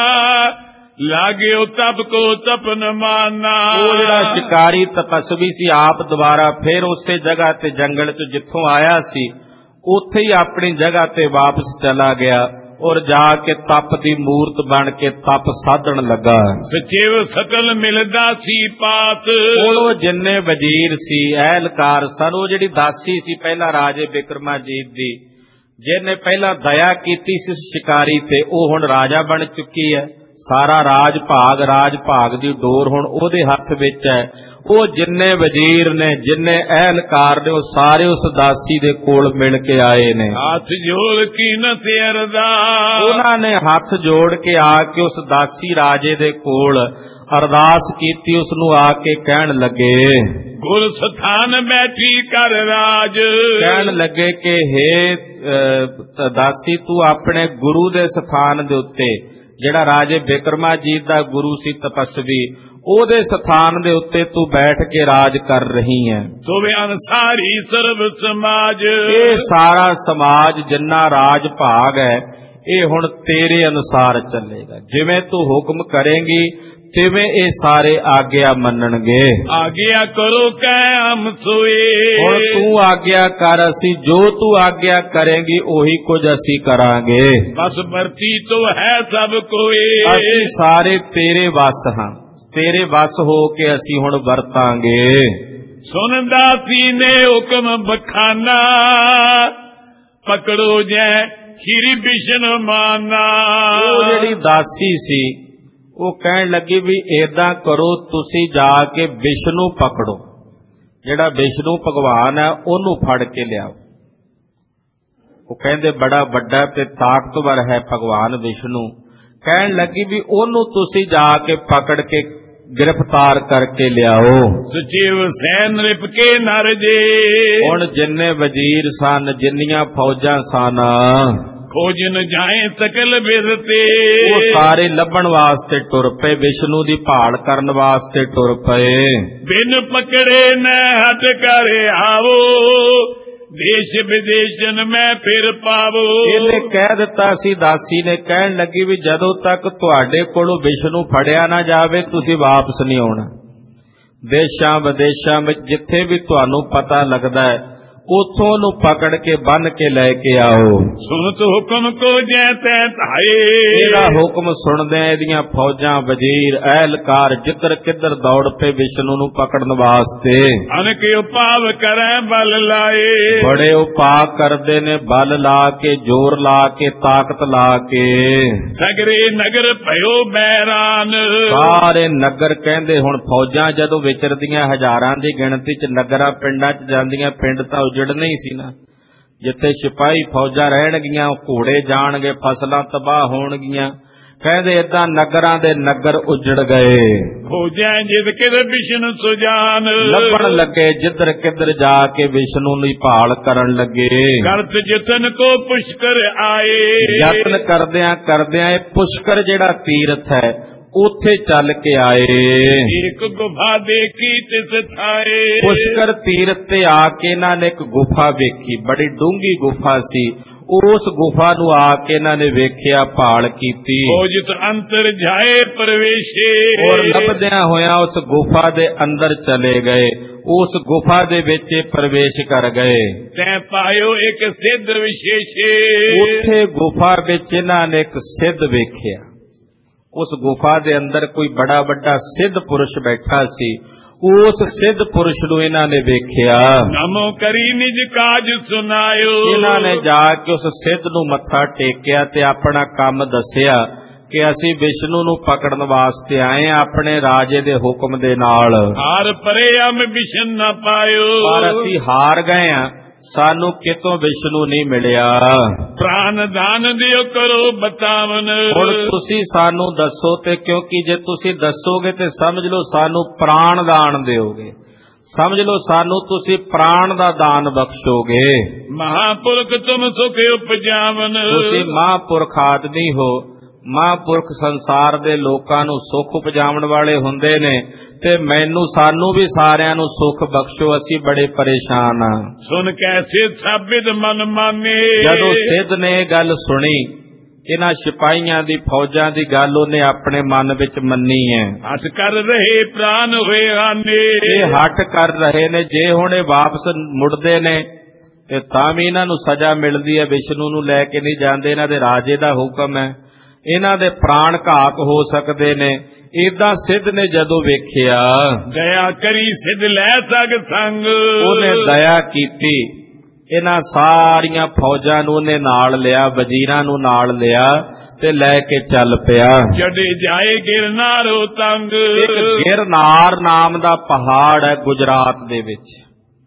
ਲਾਗਿਓ ਤਪ ਕੋ ਤਪਨ ਮਾਨਾ। ਉਹ ਜਿਹੜਾ ਸ਼ਿਕਾਰੀ ਤਪਸਵੀ ਸੀ ਆਪ ਦੁਬਾਰਾ ਫਿਰ ਉਸੇ ਜਗ੍ਹਾ ਤੇ ਜੰਗਲ ਚ ਜਿੱਥੋਂ ਆਇਆ ਸੀ ਉੱਥੇ ਹੀ ਆਪਣੀ ਜਗ੍ਹਾ ਤੇ ਵਾਪਸ ਚਲਾ ਗਿਆ ਔਰ ਜਾ ਕੇ ਤਪ ਦੀ ਮੂਰਤ ਬਣ ਕੇ ਤਪ ਸਾਧਣ ਲੱਗਾ। ਸਚਿਵ ਸਕਲ ਮਿਲਦਾ ਸੀ ਪਾਸ। ਉਹ ਜਿੰਨੇ ਵਜ਼ੀਰ ਸੀ, ਅਹਿਲਕਾਰ ਸਨ, ਉਹ ਜਿਹੜੀ ਦਾਸੀ ਸੀ ਪਹਿਲਾਂ ਰਾਜੇ ਬਿਕਰਮਾਜੀਤ ਦੀ, ਜਿਹਨੇ ਪਹਿਲਾਂ ਦਇਆ ਕੀਤੀ ਸੀ ਸ਼ਿਕਾਰੀ ਤੇ, ਉਹ ਹੁਣ ਰਾਜਾ ਬਣ ਚੁੱਕੀ ਹੈ। ਸਾਰਾ ਰਾਜ ਭਾਗ ਰਾਜ ਭਾਗ ਦੀ ਡੋਰ ਹੁਣ ਉਹਦੇ ਹੱਥ ਵਿੱਚ ਹੈ। ਉਹ ਜਿੰਨੇ ਵਜ਼ੀਰ ਨੇ, ਜਿੰਨੇ ਅਹਿਲਕਾਰ ਨੇ, ਉਹ ਸਾਰੇ ਉਸ ਦਾਸੀ ਦੇ ਕੋਲ ਮਿਲ ਕੇ ਆਏ ਨੇ। ਹੱਥ ਜੋੜ ਕੀ ਨ ਅਰਦਾ। ਉਹਨਾਂ ਨੇ ਹੱਥ ਜੋੜ ਕੇ ਆ ਕੇ ਉਸ ਦਾਸੀ ਰਾਜੇ ਦੇ ਕੋਲ ਅਰਦਾਸ ਕੀਤੀ। ਉਸ ਨੂੰ ਆ ਕੇ ਕਹਿਣ ਲੱਗੇ, ਗੁਰ ਸਥਾਨ ਬੈਠੀ ਕਰ ਰਾਜ। ਕਹਿਣ ਲੱਗੇ ਕਿ ਹੇ ਦਾਸੀ, ਤੂੰ ਆਪਣੇ ਗੁਰੂ ਦੇ ਸਥਾਨ ਦੇ ਉੱਤੇ, ਜਿਹੜਾ ਰਾਜੇ ਬਿਕਰਮਾਜੀਤ ਦਾ ਗੁਰੂ ਸੀ ਤਪਸਵੀ, ਉਹਦੇ ਸਥਾਨ ਦੇ ਉੱਤੇ ਤੂੰ ਬੈਠ ਕੇ ਰਾਜ ਕਰ ਰਹੀ ਹੈ। ਤੋਵੇ ਅਨਸਾਰੀ ਸਰਬ ਸਮਾਜ। ਇਹ ਸਾਰਾ ਸਮਾਜ ਜਿੰਨਾ ਰਾਜ ਭਾਗ ਹੈ ਇਹ ਹੁਣ ਤੇਰੇ ਅਨੁਸਾਰ ਚੱਲੇਗਾ। ਜਿਵੇਂ ਤੂੰ ਹੁਕਮ ਕਰੇਂਗੀ ਤਿਵੇਂ ਇਹ ਸਾਰੇ ਆਗਿਆ ਮੰਨਣਗੇ। ਆਗਿਆ ਕਰੋ ਕਹਿ ਸੋਏ। ਹੁਣ ਤੂੰ ਆਗਿਆ ਕਰ, ਅਸੀਂ ਜੋ ਤੂੰ ਆਗਿਆ ਕਰੇਂਗੀ ਉਹੀ ਕੁਝ ਅਸੀਂ ਕਰਾਂਗੇ। ਬਸ ਵਰਤੀ ਤੋ ਹੈ ਸਭ ਕੋਏ। ਅਸੀਂ ਸਾਰੇ ਤੇਰੇ ਵਸ ਹਾਂ, ਤੇਰੇ ਵਸ ਹੋ ਕੇ ਅਸੀਂ ਹੁਣ ਵਰਤਾਂਗੇ। ਸੁਣਦਾ ਸੀ ਨੇ ਹੁਕਮ ਬਖਾਨਾ, ਪਕੜੋ ਜੈ ਖੀਰੀ ਬਿਸ਼ਨ ਮਾਨਾ। ਉਹ ਜਿਹੜੀ ਦਾਸੀ ਸੀ ਉਹ ਕਹਿਣ ਲੱਗੀ ਵੀ ਏਦਾਂ ਕਰੋ, ਤੁਸੀਂ ਜਾ ਕੇ ਵਿਸ਼ਨੂੰ ਪਕੜੋ, ਜਿਹੜਾ ਵਿਸ਼ਨੂੰ ਭਗਵਾਨ ਹੈ ਉਹਨੂੰ ਫੜ ਕੇ ਲਿਆਓ। ਉਹ ਕਹਿੰਦੇ ਬੜਾ ਵੱਡਾ ਤੇ ਤਾਕਤਵਰ ਹੈ ਭਗਵਾਨ ਵਿਸ਼ਨੂੰ। ਕਹਿਣ ਲੱਗੀ ਵੀ ਉਹਨੂੰ ਤੁਸੀਂ ਜਾ ਕੇ ਪਕੜ ਕੇ ਗ੍ਰਿਫਤਾਰ ਕਰਕੇ ਲਿਆਓ। ਸੁਚੀਵ ਸੈਨ ਰਿਪ ਕੇ ਨਰ ਜੇ। ਹੁਣ ਜਿੰਨੇ ਵਜ਼ੀਰ ਸਨ, ਜਿੰਨੀਆਂ ਫੌਜਾਂ ਸਨ, ਖੋਜਨ ਜਾਏ ਸਕਲ ਬਿਰਤੇ, ਉਹ ਸਾਰੇ ਲੱਭਣ ਵਾਸਤੇ ਟੁਰ ਪਏ, ਵਿਸ਼ਨੂੰ ਦੀ ਭਾਲ ਕਰਨ ਵਾਸਤੇ ਟੁਰ ਪਏ। ਬਿਨ ਪਕੜੇ ਨ ਹਟ ਕਰ ਆਵੋ, ਦੇਸ਼ ਵਿਦੇਸ਼ਨ ਮੈਂ ਫਿਰ ਪਾਵੋ। ਇਹਨੇ ਕਹਿ ਦਿੱਤਾ ਸੀ, ਦਾਸੀ ਨੇ ਕਹਿਣ ਲੱਗੀ ਵੀ ਜਦੋਂ ਤੱਕ ਤੁਹਾਡੇ ਕੋਲੋਂ ਵਿਸ਼ਨੂੰ ਫੜਿਆ ਨਾ ਜਾਵੇ ਤੁਸੀਂ ਵਾਪਸ ਨਹੀਂ ਆਉਣਾ। ਦੇਸ਼ਾਂ ਵਿਦੇਸ਼ਾਂ ਵਿੱਚ ਜਿੱਥੇ ਵੀ ਤੁਹਾਨੂੰ ਪਤਾ ਲੱਗਦਾ ਹੈ ਉਥੋਂ ਉਹਨੂੰ ਪਕੜ ਕੇ ਬੰਨ ਕੇ ਲੈ ਕੇ ਆਓ। ਸੁਨਤ ਹੁਕਮ ਕੋ ਜੈ ਤੈ ਧਾਏ। ਇਹਦਾ ਹੁਕਮ ਸੁਣਦਿਆਂ ਇਹਦੀਆਂ ਫੌਜਾਂ, ਵਜ਼ੀਰ, ਅਹਿਲਕਾਰ ਜਿੱਧਰ ਕਿੱਧਰ ਦੌੜ ਪਏ ਵਿਸ਼ਨੂੰ ਨੂੰ ਪਕੜਨ ਵਾਸਤੇ। ਅਨਕ ਉਪਾਵ ਕਰੈ ਬਲ ਲਾਏ। ਬੜੇ ਉਪਾਅ ਕਰਦੇ ਨੇ, ਬਲ ਲਾ ਕੇ, ਜ਼ੋਰ ਲਾ ਕੇ, ਤਾਕਤ ਲਾ ਕੇ। ਸਗਰੇ ਨਗਰ ਭਇਓ ਬੈਰਾਨ। ਸਾਰੇ ਨਗਰ ਕਹਿੰਦੇ ਹੁਣ ਫੌਜਾਂ ਜਦੋਂ ਵਿਚਰਦੀਆਂ ਹਜ਼ਾਰਾਂ ਦੀ ਗਿਣਤੀ ਚ ਨਗਰਾਂ ਪਿੰਡਾਂ ਚ ਜਾਂਦੀਆਂ, ਪਿੰਡ ਤਾਂ ਉਜੜਨੇ ਹੀ ਸੀ ਨਾ। ਜਿੱਥੇ ਸਿਪਾਹੀ ਫੌਜਾਂ ਰਹਿਣਗੀਆਂ, ਘੋੜੇ ਜਾਣਗੇ, ਫਸਲਾਂ ਤਬਾਹ ਹੋਣਗੀਆਂ। ਕਹਿੰਦੇ ਏਦਾਂ ਨਗਰਾਂ ਦੇ ਨਗਰ ਉਜੜ ਗਏ। ਖੋਜੈ ਜਿਦ ਕਿਦਰ ਵਿਸ਼ਨੂੰ ਸੁਜਾਨ। ਲੱਭਣ ਲੱਗੇ ਜਿੱਧਰ ਕਿੱਧਰ ਜਾ ਕੇ ਵਿਸ਼ਨੂੰ ਦੀ ਭਾਲ ਕਰਨ ਲੱਗੇ। ਕਰਤ ਜਤਨ ਕੋ ਪੁਸ਼ਕਰ ਆਏ। ਯਤਨ ਕਰਦਿਆਂ ਕਰਦਿਆਂ ਇਹ ਪੁਸ਼ਕਰ ਜਿਹੜਾ ਤੀਰਥ ਹੈ ਉੱਥੇ ਚੱਲ ਕੇ ਆਏ। ਇੱਕ ਗੁਫਾ ਦੇਖੀ ਤਿਸ ਥਾਏ। ਪੁਸ਼ਕਰ ਤੀਰਥ ਤੇ ਆ ਕੇ ਇਹਨਾਂ ਨੇ ਇੱਕ ਗੁਫਾ ਵੇਖੀ, ਬੜੀ ਡੂੰਘੀ ਗੁਫਾ ਸੀ। ਉਸ ਗੁਫਾ ਨੂੰ ਆ ਕੇ ਇਹਨਾਂ ਨੇ ਵੇਖਿਆ, ਭਾਲ ਕੀਤੀ। ਜਿਤ ਅੰਤਰ ਜਾਏ ਪ੍ਰਵੇਸ਼ੇ। ਔਰ ਲੱਭਦਿਆਂ ਹੋਇਆਂ ਉਸ ਗੁਫਾ ਦੇ ਅੰਦਰ ਚਲੇ ਗਏ। ਉਸ ਗੁਫਾ ਦੇ ਵਿੱਚ ਪ੍ਰਵੇਸ਼ ਕਰ ਗਏ। ਤੈ ਪਾਇਓ ਇੱਕ ਸਿੱਧ ਵਿਸ਼ੇਸ਼ੇ। ਉੱਥੇ ਗੁਫਾ ਵਿੱਚ ਇਹਨਾਂ ਨੇ ਇੱਕ ਸਿੱਧ ਵੇਖਿਆ। ਉਸ ਗੁਫਾ ਦੇ ਅੰਦਰ ਕੋਈ ਬੜਾ ਵੱਡਾ ਸਿੱਧ ਪੁਰਸ਼ ਬੈਠਾ ਸੀ। ਉਸ ਸਿੱਧ ਪੁਰਸ਼ ਨੂੰ ਇਹਨਾਂ ਨੇ ਵੇਖਿਆ। ਨਮੋ ਕਰੀ ਨਿਜ ਕਾਜ ਸੁਨਾਇਓ। ਇਹਨਾਂ ਨੇ ਜਾ ਕੇ ਉਸ ਸਿੱਧ ਨੂੰ ਮੱਥਾ ਟੇਕਿਆ ਤੇ ਆਪਣਾ ਕੰਮ ਦੱਸਿਆ ਕਿ ਅਸੀਂ ਵਿਸ਼ਨੂੰ ਨੂੰ ਪਕੜਨ ਵਾਸਤੇ ਆਏ ਹਾਂ ਆਪਣੇ ਰਾਜੇ ਦੇ ਹੁਕਮ ਦੇ ਨਾਲ। ਹਾਰ ਪਰੇ ਅਮ ਵਿਸ਼ਨ ਨਾ ਪਾਇਓ। ਪਰ ਅਸੀਂ ਹਾਰ ਗਏ ਹਾਂ, ਸਾਨੂੰ ਕਿਤੋਂ ਵਿਸ਼ਨੂੰ ਨਹੀਂ ਮਿਲਿਆ। ਪ੍ਰਾਨ ਦਾਨ ਦਿਓ ਕਰੋ ਬਤਾਵਨ। ਹੁਣ ਤੁਸੀਂ ਸਾਨੂੰ ਦੱਸੋ, ਤੇ ਕਿਉਂਕਿ ਜੇ ਤੁਸੀਂ ਦੱਸੋਗੇ ਤੇ ਸਮਝ ਲਓ ਸਾਨੂੰ ਪ੍ਰਾਣ ਦਾਨ ਦਿਓਗੇ, ਸਮਝ ਲਓ ਸਾਨੂੰ ਤੁਸੀਂ ਪ੍ਰਾਣ ਦਾ ਦਾਨ ਬਖਸ਼ੋਗੇ। ਮਹਾਪੁਰਖ ਤੁਮ ਸੁਖ ਉਪਜਾਵਨ। ਤੁਸੀਂ ਮਹਾਂਪੁਰਖ ਆਦਮੀ ਹੋ। ਮਹਾਂਪੁਰਖ ਸੰਸਾਰ ਦੇ ਲੋਕਾਂ ਨੂੰ ਸੁੱਖ ਉਪਜਾਉਣ ਵਾਲੇ ਹੁੰਦੇ ਨੇ, ਤੇ ਮੈਨੂੰ ਸਾਨੂੰ ਵੀ ਸਾਰਿਆਂ ਨੂੰ ਸੁੱਖ ਬਖਸ਼ੋ, ਅਸੀਂ ਬੜੇ ਪਰੇਸ਼ਾਨ ਆ। ਸੁਣ ਕੈਸੇ ਸਾਬਿਤ ਮਨ ਮਾਨੇ। ਜਦੋਂ ਸਿੱਧ ਨੇ ਇਹ ਗੱਲ ਸੁਣੀ, ਇਹਨਾਂ ਸਿਪਾਹੀਆਂ ਦੀ ਫੌਜਾਂ ਦੀ ਗੱਲ ਉਹਨੇ ਆਪਣੇ ਮਨ ਵਿੱਚ ਮੰਨੀ ਹੈ। ਹੱਠ ਕਰ ਰਹੇ ਪ੍ਰਾਨ ਹੋਏ ਆਨੇ। ਇਹ ਹੱਠ ਕਰ ਰਹੇ ਨੇ, ਜੇ ਹੁਣ ਇਹ ਵਾਪਸ ਮੁੜਦੇ ਨੇ ਤੇ ਤਾਂ ਵੀ ਇਹਨਾਂ ਨੂੰ ਸਜ਼ਾ ਮਿਲਦੀ ਹੈ। ਵਿਸ਼ਨੂੰ ਨੂੰ ਲੈ ਕੇ ਨਹੀਂ ਜਾਂਦੇ, ਇਹਨਾਂ ਦੇ ਰਾਜੇ ਦਾ ਹੁਕਮ ਹੈ, ਇਹਨਾਂ ਦੇ ਪ੍ਰਾਣ ਘਾਤ ਹੋ ਸਕਦੇ ਨੇ। ਏਦਾਂ ਸਿੱਧ ਨੇ ਜਦੋਂ ਵੇਖਿਆ, ਦਇਆ ਕਰੀ ਸਿੱਧ ਲੈ ਸਕ ਸੰਗ। ਉਹਨੇ ਦਇਆ ਕੀਤੀ, ਇਹਨਾਂ ਸਾਰੀਆਂ ਫੌਜਾਂ ਨੂੰ ਉਹਨੇ ਨਾਲ ਲਿਆ, ਵਜ਼ੀਰਾਂ ਨੂੰ ਨਾਲ ਲਿਆ ਤੇ ਲੈ ਕੇ ਚੱਲ ਪਿਆ। ਜੜੇ ਜਾਏ ਗਿਰਨਾਰੋ ਤੰਗ। ਇੱਕ ਗਿਰਨਾਰ ਨਾਮ ਦਾ ਪਹਾੜ ਹੈ ਗੁਜਰਾਤ ਦੇ ਵਿੱਚ,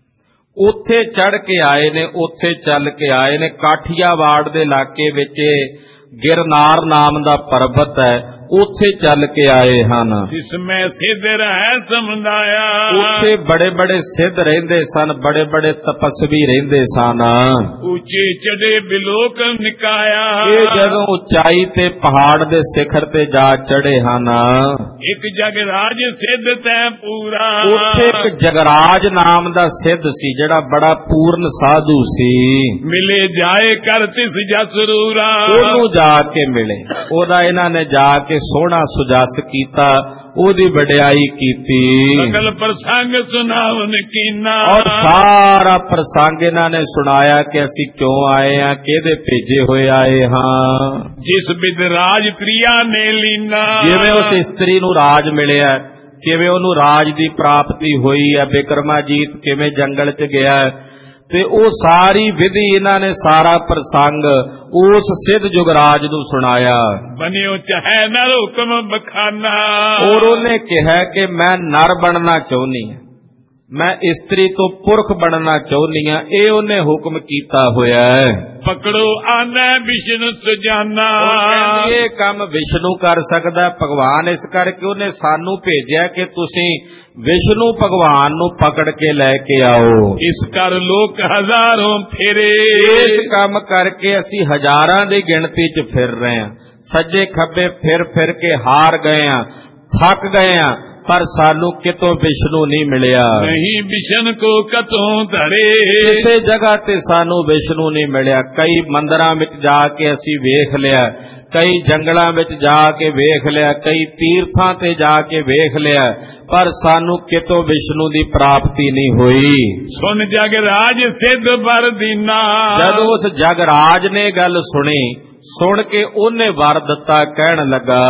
ਉੱਥੇ ਚੜ ਕੇ ਆਏ ਨੇ, ਉੱਥੇ ਚੱਲ ਕੇ ਆਏ ਨੇ। ਕਾਠੀਆਵਾੜ ਦੇ ਇਲਾਕੇ ਵਿੱਚ ਗਿਰਨਾਰ ਨਾਮ ਦਾ ਪਰਬਤ ਹੈ, ਉੱਥੇ ਚੱਲ ਕੇ ਆਏ ਹਨ। ਜਿਸ ਮੈਂ ਸਿੱਧ ਰਹਿ ਸਮਝਾਇਆ। ਉੱਥੇ ਬੜੇ ਬੜੇ ਸਿੱਧ ਰਹਿੰਦੇ ਸਨ, ਬੜੇ ਬੜੇ ਤਪਸਵੀ ਰਹਿੰਦੇ ਸਨ। ਉੱਚੇ ਚੜੇ ਬਿਲੋਕ ਨਿਕਾਇਆ। ਇਹ ਜਦੋਂ ਉਚਾਈ ਤੇ ਪਹਾੜ ਦੇ ਸਿਖਰ ਤੇ ਜਾ ਚੜੇ ਹਨ, ਇੱਕ ਜਗਰਾਜ ਸਿੱਧ ਤੈ ਪੂਰਾ। ਉੱਥੇ ਇੱਕ ਜਗਰਾਜ ਨਾਮ ਦਾ ਸਿੱਧ ਸੀ, ਜਿਹੜਾ ਬੜਾ ਪੂਰਨ ਸਾਧੂ ਸੀ। ਮਿਲੇ ਜਾਏ ਕਰ ਤਿਸ ਜਸਰੂਰਾ। ਉਹਨੂੰ ਜਾ ਕੇ ਮਿਲੇ, ਉਹਦਾ ਇਹਨਾਂ ਨੇ ਜਾ ਕੇ ਸੋਹਣਾ ਸੁਜਸ ਕੀਤਾ, ਉਹਦੀ ਵਡਿਆਈ ਕੀਤੀ। ਸਗਲ ਪ੍ਰਸੰਗ ਸੁਣਾਵਨ ਕੀਨਾ। ਔਰ ਸਾਰਾ ਪ੍ਰਸੰਗ ਇਹਨਾਂ ਨੇ ਸੁਣਾਇਆ ਕਿ ਅਸੀਂ ਕਿਉਂ ਆਏ ਹਾਂ, ਕਿਹਦੇ ਭੇਜੇ ਹੋਏ ਆਏ ਹਾਂ। ਜਿਸ ਬਿਦ ਰਾਜ ਪ੍ਰਿਆ ਨੇ ਲੀਨਾ। ਜਿਵੇਂ ਉਸ ਇਸਤਰੀ ਨੂੰ ਰਾਜ ਮਿਲਿਆ, ਕਿਵੇਂ ਉਹਨੂੰ ਰਾਜ ਦੀ ਪ੍ਰਾਪਤੀ ਹੋਈ ਹੈ, ਬਿਕਰਮਾਜੀਤ ਕਿਵੇਂ ਜੰਗਲ 'ਚ ਗਿਆ, ਤੇ ਉਹ ਸਾਰੀ ਵਿਧੀ ਇਹਨਾਂ ਨੇ ਸਾਰਾ ਪ੍ਰਸੰਗ ਉਸ ਸਿੱਧ ਜੁਗਰਾਜ ਨੂੰ ਸੁਣਾਇਆ। ਬਨਿਓ ਚਾਹੇ ਨਰ ਹੁਕਮ ਬਖਾਨਾ। ਔਰ ਉਹਨੇ ਕਿਹਾ ਕਿ ਮੈਂ ਨਰ ਬਣਨਾ ਚਾਹੁੰਦੀ ਹਾਂ, ਮੈਂ ਇਸਤਰੀ ਤੋਂ ਪੁਰਖ ਬਣਨਾ ਚਾਹੁੰਦੀ ਹਾਂ, ਇਹ ਉਹਨੇ ਹੁਕਮ ਕੀਤਾ ਹੋਇਆ ਹੈ। ਪਕੜੋ ਆਨਾ ਵਿਸ਼ਨੂੰ ਸੁਜਾਨਾ। ਇਹ ਕੰਮ ਵਿਸ਼ਨੂੰ ਕਰ ਸਕਦਾ, ਭਗਵਾਨ ਇਸ ਕਰਕੇ ਉਹਨੇ ਸਾਨੂੰ ਭੇਜਿਆ ਕਿ ਤੁਸੀਂ ਵਿਸ਼ਨੂੰ ਭਗਵਾਨ ਨੂੰ ਪਕੜ ਕੇ ਲੈ ਕੇ ਆਓ। ਇਸ ਕਰ ਲੋਕ ਹਜ਼ਾਰਾਂ ਫੇਰੇ। ਇਸ ਕੰਮ ਕਰਕੇ ਅਸੀਂ ਹਜ਼ਾਰਾਂ ਦੀ ਗਿਣਤੀ 'ਚ ਫਿਰ ਰਹੇ ਹਾਂ, ਸੱਜੇ ਖੱਬੇ ਫਿਰ ਫਿਰ ਕੇ ਹਾਰ ਗਏ ਹਾਂ, ਥੱਕ ਗਏ ਹਾਂ, ਪਰ ਸਾਨੂੰ ਕਿਤੋਂ ਵਿਸ਼ਨੂੰ ਨਹੀਂ ਮਿਲਿਆ। ਨਹੀਂ ਵਿਸ਼ਨ ਕੋ ਕਤੋਂ ਧਰੇ, ਕਿਸੇ ਜਗ੍ਹਾ ਤੇ ਸਾਨੂੰ ਵਿਸ਼ਨੂੰ ਨਹੀਂ ਮਿਲਿਆ। ਕਈ ਮੰਦਰਾਂ ਵਿੱਚ ਜਾ ਕੇ ਅਸੀਂ ਵੇਖ ਲਿਆ, ਕਈ ਜੰਗਲਾਂ ਵਿੱਚ ਜਾ ਕੇ ਵੇਖ ਲਿਆ, ਕਈ ਤੀਰਥਾਂ ਤੇ ਜਾ ਕੇ ਵੇਖ ਲਿਆ, ਪਰ ਸਾਨੂੰ ਕਿਤੋਂ ਵਿਸ਼ਨੂੰ ਦੀ ਪ੍ਰਾਪਤੀ ਨਹੀਂ ਹੋਈ। ਸੁਣ ਜਗ ਰਾਜ ਸਿੱਧ ਬਰ ਦੀਨਾ, ਜਦੋਂ ਉਸ ਜਗ ਰਾਜ ਨੇ ਗੱਲ ਸੁਣੀ, ਸੁਣ ਕੇ ਉਹਨੇ ਵਰ ਦਿੱਤਾ, ਕਹਿਣ ਲੱਗਾ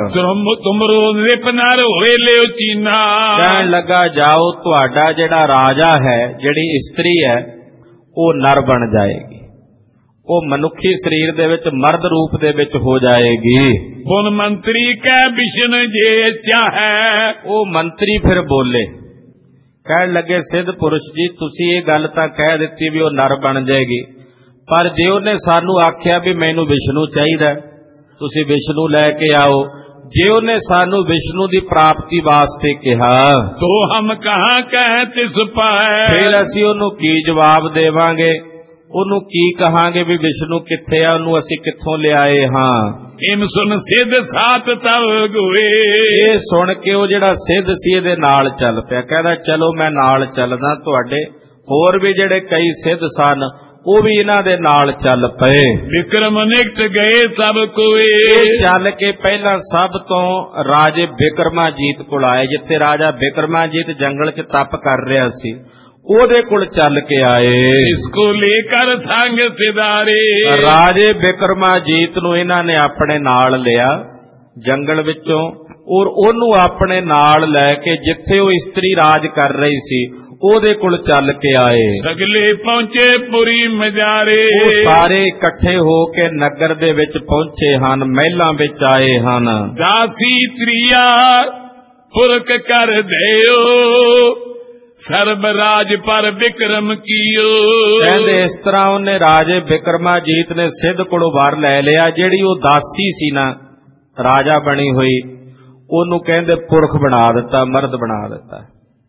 ਤੁਮਰੋ ਨਿਪ ਨਰ ਹੋਏ ਲਿਓ ਚੀਨਾ। ਕਹਿਣ ਲੱਗਾ ਜਾਓ, ਤੁਹਾਡਾ ਜਿਹੜਾ ਰਾਜਾ ਹੈ, ਜਿਹੜੀ ਇਸਤਰੀ ਹੈ, ਉਹ ਨਰ ਬਣ ਜਾਏਗੀ, ਉਹ ਮਨੁੱਖੀ ਸਰੀਰ ਦੇ ਵਿੱਚ ਮਰਦ ਰੂਪ ਦੇ ਵਿੱਚ ਹੋ ਜਾਏਗੀ। ਪੁਨ ਮੰਤਰੀ ਕਹਿ ਵਿਸ਼ਨ ਜੇ ਚਾਹੈ, ਉਹ ਮੰਤਰੀ ਫਿਰ ਬੋਲੇ, ਕਹਿਣ ਲੱਗੇ ਸਿੱਧ ਪੁਰਸ਼ ਜੀ, ਤੁਸੀਂ ਇਹ ਗੱਲ ਤਾਂ ਕਹਿ ਦਿੱਤੀ ਵੀ ਉਹ ਨਰ ਬਣ ਜਾਏਗੀ, ਪਰ ਜੇ ਉਹਨੇ ਸਾਨੂੰ ਆਖਿਆ ਵੀ ਮੈਨੂੰ ਵਿਸ਼ਨੂੰ ਚਾਹੀਦਾ, ਤੁਸੀਂ ਵਿਸ਼ਨੂੰ ਲੈ ਕੇ ਆਓ, ਜੇ ਉਹਨੇ ਸਾਨੂੰ ਵਿਸ਼ਨੂੰ ਦੀ ਪ੍ਰਾਪਤੀ ਵਾਸਤੇ ਕਿਹਾ, ਤੋ ਹਮ ਕਹਾਂ ਕਹਿ ਤਿਸ ਪਾਏ, ਫਿਰ ਅਸੀਂ ਉਹਨੂੰ ਕੀ ਜਵਾਬ ਦੇਵਾਂਗੇ, ਉਹਨੂੰ ਕੀ ਕਹਾਂਗੇ ਵੀ ਵਿਸ਼ਨੂੰ ਕਿੱਥੇ ਆ, ਉਹਨੂੰ ਅਸੀਂ ਕਿੱਥੋਂ ਲਿਆਏ ਹਾਂ। ਇਮ ਸੁਣ ਸਿੱਧ ਸਾਤ ਤਵ ਗੋਏ, ਇਹ ਸੁਣ ਕੇ ਉਹ ਜਿਹੜਾ ਸਿੱਧ ਸੀ ਇਹਦੇ ਨਾਲ ਚੱਲ ਪਿਆ, ਕਹਿੰਦਾ ਚਲੋ ਮੈਂ ਨਾਲ ਚੱਲਦਾ ਤੁਹਾਡੇ। ਹੋਰ ਵੀ ਜਿਹੜੇ ਕਈ ਸਿੱਧ ਸਨ ਉਹ ਵੀ ਇਹਨਾਂ ਦੇ ਨਾਲ ਚੱਲ ਪਏ। ਵਿਕਰਮ ਨਿਕਟ ਗਏ ਸਭ ਕੋਏ, ਇਹ ਚੱਲ ਕੇ ਪਹਿਲਾਂ ਸਭ ਤੋਂ ਰਾਜੇ ਬਿਕਰਮਾਜੀਤ ਕੋਲ ਆਏ, ਜਿੱਥੇ ਰਾਜਾ ਬਿਕਰਮਾਜੀਤ ਜੰਗਲ 'ਚ ਤਪ ਕਰ ਰਿਹਾ ਸੀ, ਉਹਦੇ ਕੋਲ ਚੱਲ ਕੇ ਆਏ। ਇਸ ਕੋ ਲੈ ਕਰ ਸੰਗ ਸਿਦਾਰੇ, ਰਾਜੇ ਬਿਕਰਮਾਜੀਤ ਨੂੰ ਇਹਨਾਂ ਨੇ ਆਪਣੇ ਨਾਲ ਲਿਆ ਜੰਗਲ ਵਿੱਚੋਂ, ਔਰ ਉਹਨੂੰ ਆਪਣੇ ਨਾਲ ਲੈ ਕੇ ਜਿੱਥੇ ਉਹ ਇਸਤਰੀ ਰਾਜ ਕਰ ਰਹੀ ਸੀ ਉਹਦੇ ਕੋਲ ਚੱਲ ਕੇ ਆਏ। ਸਗਲੇ ਪਹੁੰਚੇ ਪੁਰੀ ਮਜਾਰੇ, ਉਹ ਸਾਰੇ ਇਕੱਠੇ ਹੋ ਕੇ ਨਗਰ ਦੇ ਵਿੱਚ ਪਹੁੰਚੇ ਹਨ, ਮਹਿਲਾਂ ਵਿੱਚ ਆਏ ਹਨ। ਦਾਸੀ ਤ੍ਰਿਆ ਪੁਰਖ ਕਰ ਦਿਓ, ਸਰਬ ਰਾਜ ਪਰ ਬਿਕਰਮ ਕੀਓ। ਕਹਿੰਦੇ ਇਸ ਤਰ੍ਹਾਂ ਉਹਨੇ ਰਾਜੇ ਬਿਕਰਮਾਜੀਤ ਨੇ ਸਿੱਧ ਕੋਲੋਂ ਵਰ ਲੈ ਲਿਆ, ਜਿਹੜੀ ਉਹ ਦਾਸੀ ਸੀ ਨਾ ਰਾਜਾ ਬਣੀ ਹੋਈ, ਉਹਨੂੰ ਕਹਿੰਦੇ ਪੁਰਖ ਬਣਾ ਦਿੱਤਾ, ਮਰਦ ਬਣਾ ਦਿੱਤਾ,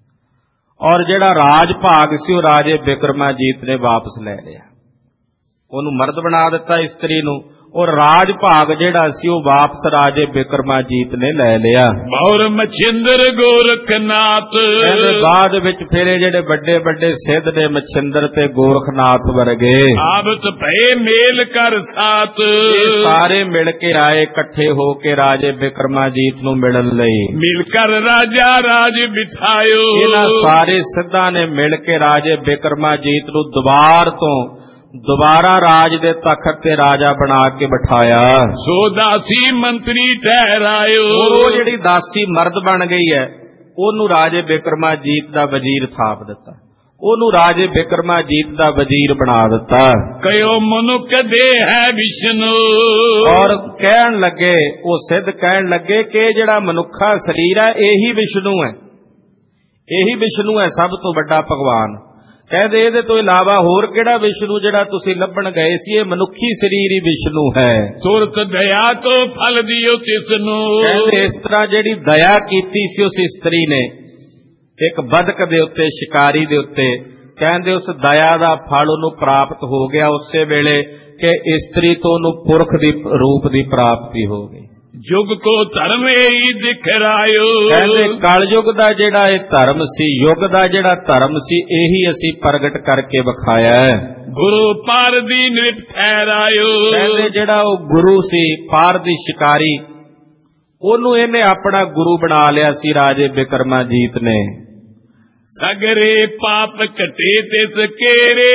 ਔਰ ਜਿਹੜਾ ਰਾਜ ਭਾਗ ਸੀ ਉਹ ਰਾਜੇ ਬਿਕਰਮਾਜੀਤ ਨੇ ਵਾਪਸ ਲੈ ਲਿਆ, ਉਹਨੂੰ ਮਰਦ ਬਣਾ ਦਿੱਤਾ ਇਸਤਰੀ ਨੂੰ, ਔਰ ਰਾਜ ਭਾਗ ਜਿਹੜਾ ਸੀ ਉਹ ਵਾਪਸ ਰਾਜੇ ਬਿਕਰਮਾਜੀਤ ਨੇ ਲੈ ਲਿਆ। ਔਰ ਮਛਿੰਦਰ ਗੋਰਖਨਾਥ, ਇਹਦੇ ਬਾਅਦ ਵਿੱਚ ਫਿਰ ਇਹ ਜਿਹੜੇ ਵੱਡੇ ਵੱਡੇ ਸਿੱਧ ਨੇ ਮਛਿੰਦਰ ਤੇ ਗੋਰਖਨਾਥ ਵਰਗੇ, ਆਬਤ ਭਏ ਮੇਲ ਕਰ ਸਾਥ, ਇਹ ਸਾਰੇ ਮਿਲ ਕੇ ਆਏ ਇਕੱਠੇ ਹੋ ਕੇ ਰਾਜੇ ਬਿਕਰਮਾਜੀਤ ਨੂੰ ਮਿਲਣ ਲਈ। ਮਿਲ ਕਰ ਰਾਜਾ ਰਾਜ ਬਿਠਾਇਓ, ਇਹਨਾਂ ਸਾਰੇ ਸਿੱਧਾਂ ਨੇ ਮਿਲ ਕੇ ਰਾਜੇ ਬਿਕਰਮਾਜੀਤ ਨੂੰ ਦੁਬਾਰ ਤੋਂ ਦੁਬਾਰਾ ਰਾਜ ਦੇ ਤਖਤ ਤੇ ਰਾਜਾ ਬਣਾ ਕੇ ਬਿਠਾਇਆ। ਸੋ ਦਾਸੀ ਮੰਤਰੀ ਠਹਿਰਾਇਓ, ਉਹ ਜਿਹੜੀ ਦਾਸੀ ਮਰਦ ਬਣ ਗਈ ਹੈ ਉਹਨੂੰ ਰਾਜੇ ਬਿਕਰਮਾਜੀਤ ਦਾ ਵਜ਼ੀਰ ਥਾਪ ਦਿੱਤਾ, ਉਹਨੂੰ ਰਾਜੇ ਬਿਕਰਮਾਜੀਤ ਦਾ ਵਜ਼ੀਰ ਬਣਾ ਦਿੱਤਾ। ਕਯੋ ਮਨੁੱਖ ਦੇ ਹੈ ਵਿਸ਼ਨੂੰ, ਔਰ ਕਹਿਣ ਲੱਗੇ ਉਹ ਸਿੱਧ ਕਹਿਣ ਲੱਗੇ ਕਿ ਜਿਹੜਾ ਮਨੁੱਖਾ ਸਰੀਰ ਹੈ ਇਹੀ ਵਿਸ਼ਨੂੰ ਹੈ, ਇਹੀ ਵਿਸ਼ਨੂੰ ਹੈ ਸਭ ਤੋਂ ਵੱਡਾ ਭਗਵਾਨ। ਕਹਿੰਦੇ ਇਹਦੇ ਤੋਂ ਇਲਾਵਾ ਹੋਰ ਕਿਹੜਾ ਵਿਸ਼ਨੂੰ ਜਿਹੜਾ ਤੁਸੀਂ ਲੱਭਣ ਗਏ ਸੀ, ਇਹ ਮਨੁੱਖੀ ਸਰੀਰ ਹੀ ਵਿਸ਼ਨੂੰ ਹੈ। ਸੁਰਤ ਦਇਆ ਤੋਂ ਫਲ ਦਿਓ ਤਿਸ ਨੂੰ, ਕਹਿੰਦੇ ਇਸ ਤਰ੍ਹਾਂ ਜਿਹੜੀ ਦਇਆ ਕੀਤੀ ਸੀ ਉਸ ਇਸਤਰੀ ਨੇ ਇੱਕ ਬਦਕ ਦੇ ਉੱਤੇ, ਸ਼ਿਕਾਰੀ ਦੇ ਉੱਤੇ, ਕਹਿੰਦੇ ਉਸ ਦਇਆ ਦਾ ਫਲ ਉਹਨੂੰ ਪ੍ਰਾਪਤ ਹੋ ਗਿਆ ਉਸੇ ਵੇਲੇ ਕਿ ਇਸਤਰੀ ਤੋਂ ਉਹਨੂੰ ਪੁਰਖ ਦੀ ਰੂਪ ਦੀ ਪ੍ਰਾਪਤੀ ਹੋ ਗਈ। ਯੁਗ ਕੋ ਧਰਮ ਹੀ ਦਿਖਰਾਇਓ, ਕਹਿੰਦੇ ਕਲਯੁਗ ਦਾ ਜਿਹੜਾ ਇਹ ਧਰਮ ਸੀ, ਯੁਗ ਦਾ ਜਿਹੜਾ ਧਰਮ ਸੀ, ਇਹੀ ਅਸੀਂ ਪ੍ਰਗਟ ਕਰਕੇ ਵਿਖਾਇਆ ਹੈ। ਗੁਰੂ ਪਾਰ ਦੀ ਨਿਰਪ ਠਹਿਰਾਇਓ, ਕਹਿੰਦੇ ਜਿਹੜਾ ਉਹ ਗੁਰੂ ਸੀ ਪਾਰ ਦੀ ਸ਼ਿਕਾਰੀ, ਉਹਨੂੰ ਇਹਨੇ ਆਪਣਾ ਗੁਰੂ ਬਣਾ ਲਿਆ ਸੀ ਰਾਜੇ ਬਿਕਰਮਾਜੀਤ ਨੇ। ਸਗਰੇ ਪਾਪ ਘਟੇ ਤਿਸ ਕੇਰੇ,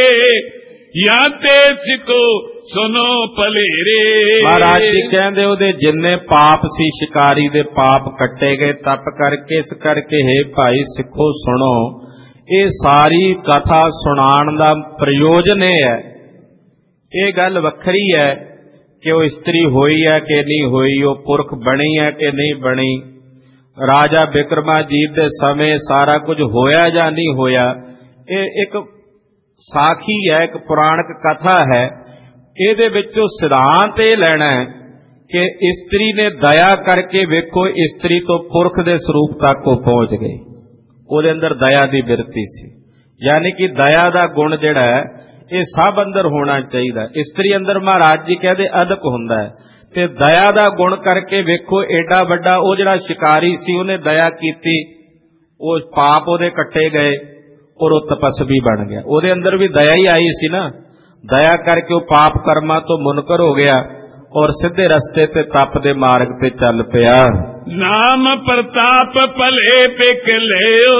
ਜਾਂ ਤੇ ਸਿਕੋ ਸੁਨੋ ਭਲੇਰੇ। ਮਹਾਰਾਜ ਜੀ ਕਹਿੰਦੇ ਉਹਦੇ ਜਿੰਨੇ ਪਾਪ ਸੀ, ਸ਼ਿਕਾਰੀ ਦੇ ਪਾਪ ਕੱਟੇ ਗਏ ਤਪ ਕਰਕੇ। ਇਸ ਕਰਕੇ ਹੈ ਭਾਈ ਸਿੱਖੋ ਸੁਣੋ, ਇਹ ਸਾਰੀ ਕਥਾ ਸੁਣਾਉਣ ਦਾ ਪ੍ਰਯੋਜਨ ਇਹ ਹੈ, ਇਹ ਗੱਲ ਵੱਖਰੀ ਹੈ ਕਿ ਉਹ ਇਸਤਰੀ ਹੋਈ ਹੈ ਕਿ ਨਹੀਂ ਹੋਈ, ਉਹ ਪੁਰਖ ਬਣੀ ਹੈ ਕਿ ਨਹੀਂ ਬਣੀ, ਰਾਜਾ ਬਿਕਰਮਾਜੀਤ ਦੇ ਸਮੇਂ ਸਾਰਾ ਕੁਝ ਹੋਇਆ ਜਾਂ ਨਹੀਂ ਹੋਇਆ, ਇਹ ਇੱਕ ਸਾਖੀ ਹੈ, ਇੱਕ ਪੁਰਾਣਕ ਕਥਾ ਹੈ। ਇਹਦੇ ਵਿੱਚੋਂ ਸਿਧਾਂਤ ਇਹ ਲੈਣਾ ਹੈ ਕਿ ਇਸਤਰੀ ਨੇ ਦਇਆ ਕਰਕੇ ਵੇਖੋ, ਇਸਤਰੀ ਤੋਂ ਪੁਰਖ ਦੇ ਸਰੂਪ ਤੱਕ ਉਹ ਪਹੁੰਚ ਗਈ, ਉਹਦੇ ਅੰਦਰ ਦਇਆ ਦੀ ਬਿਰਤੀ ਸੀ। ਯਾਨੀ ਕਿ ਦਇਆ ਦਾ ਗੁਣ ਜਿਹੜਾ ਹੈ ਇਹ ਸਭ ਅੰਦਰ ਹੋਣਾ ਚਾਹੀਦਾ। ਇਸਤਰੀ ਅੰਦਰ ਮਹਾਰਾਜ ਜੀ ਕਹਿੰਦੇ ਅਦਕ ਹੁੰਦਾ ਹੈ, ਤੇ ਦਇਆ ਦਾ ਗੁਣ ਕਰਕੇ ਵੇਖੋ ਏਡਾ ਵੱਡਾ ਉਹ ਜਿਹੜਾ ਸ਼ਿਕਾਰੀ ਸੀ ਉਹਨੇ ਦਇਆ ਕੀਤੀ, ਉਹ ਪਾਪ ਉਹਦੇ ਕੱਟੇ ਗਏ ਔਰ ਉਹ ਤਪਸਵੀ ਬਣ ਗਿਆ। ਉਹਦੇ ਅੰਦਰ ਵੀ ਦਇਆ ਹੀ ਆਈ ਸੀ ਨਾ, ਦਇਆ ਕਰਕੇ ਉਹ ਪਾਪ ਕਰਮਾਂ ਤੋਂ ਮੁਨਕਰ ਹੋ ਗਿਆ ਔਰ ਸਿੱਧੇ ਰਸਤੇ ਤੇ ਤਪ ਦੇ ਮਾਰਗ ਤੇ ਚੱਲ ਪਿਆ। ਨਾਮ ਪ੍ਰਤਾਪ ਭਲੇ ਪਿਕ ਲਿਓ,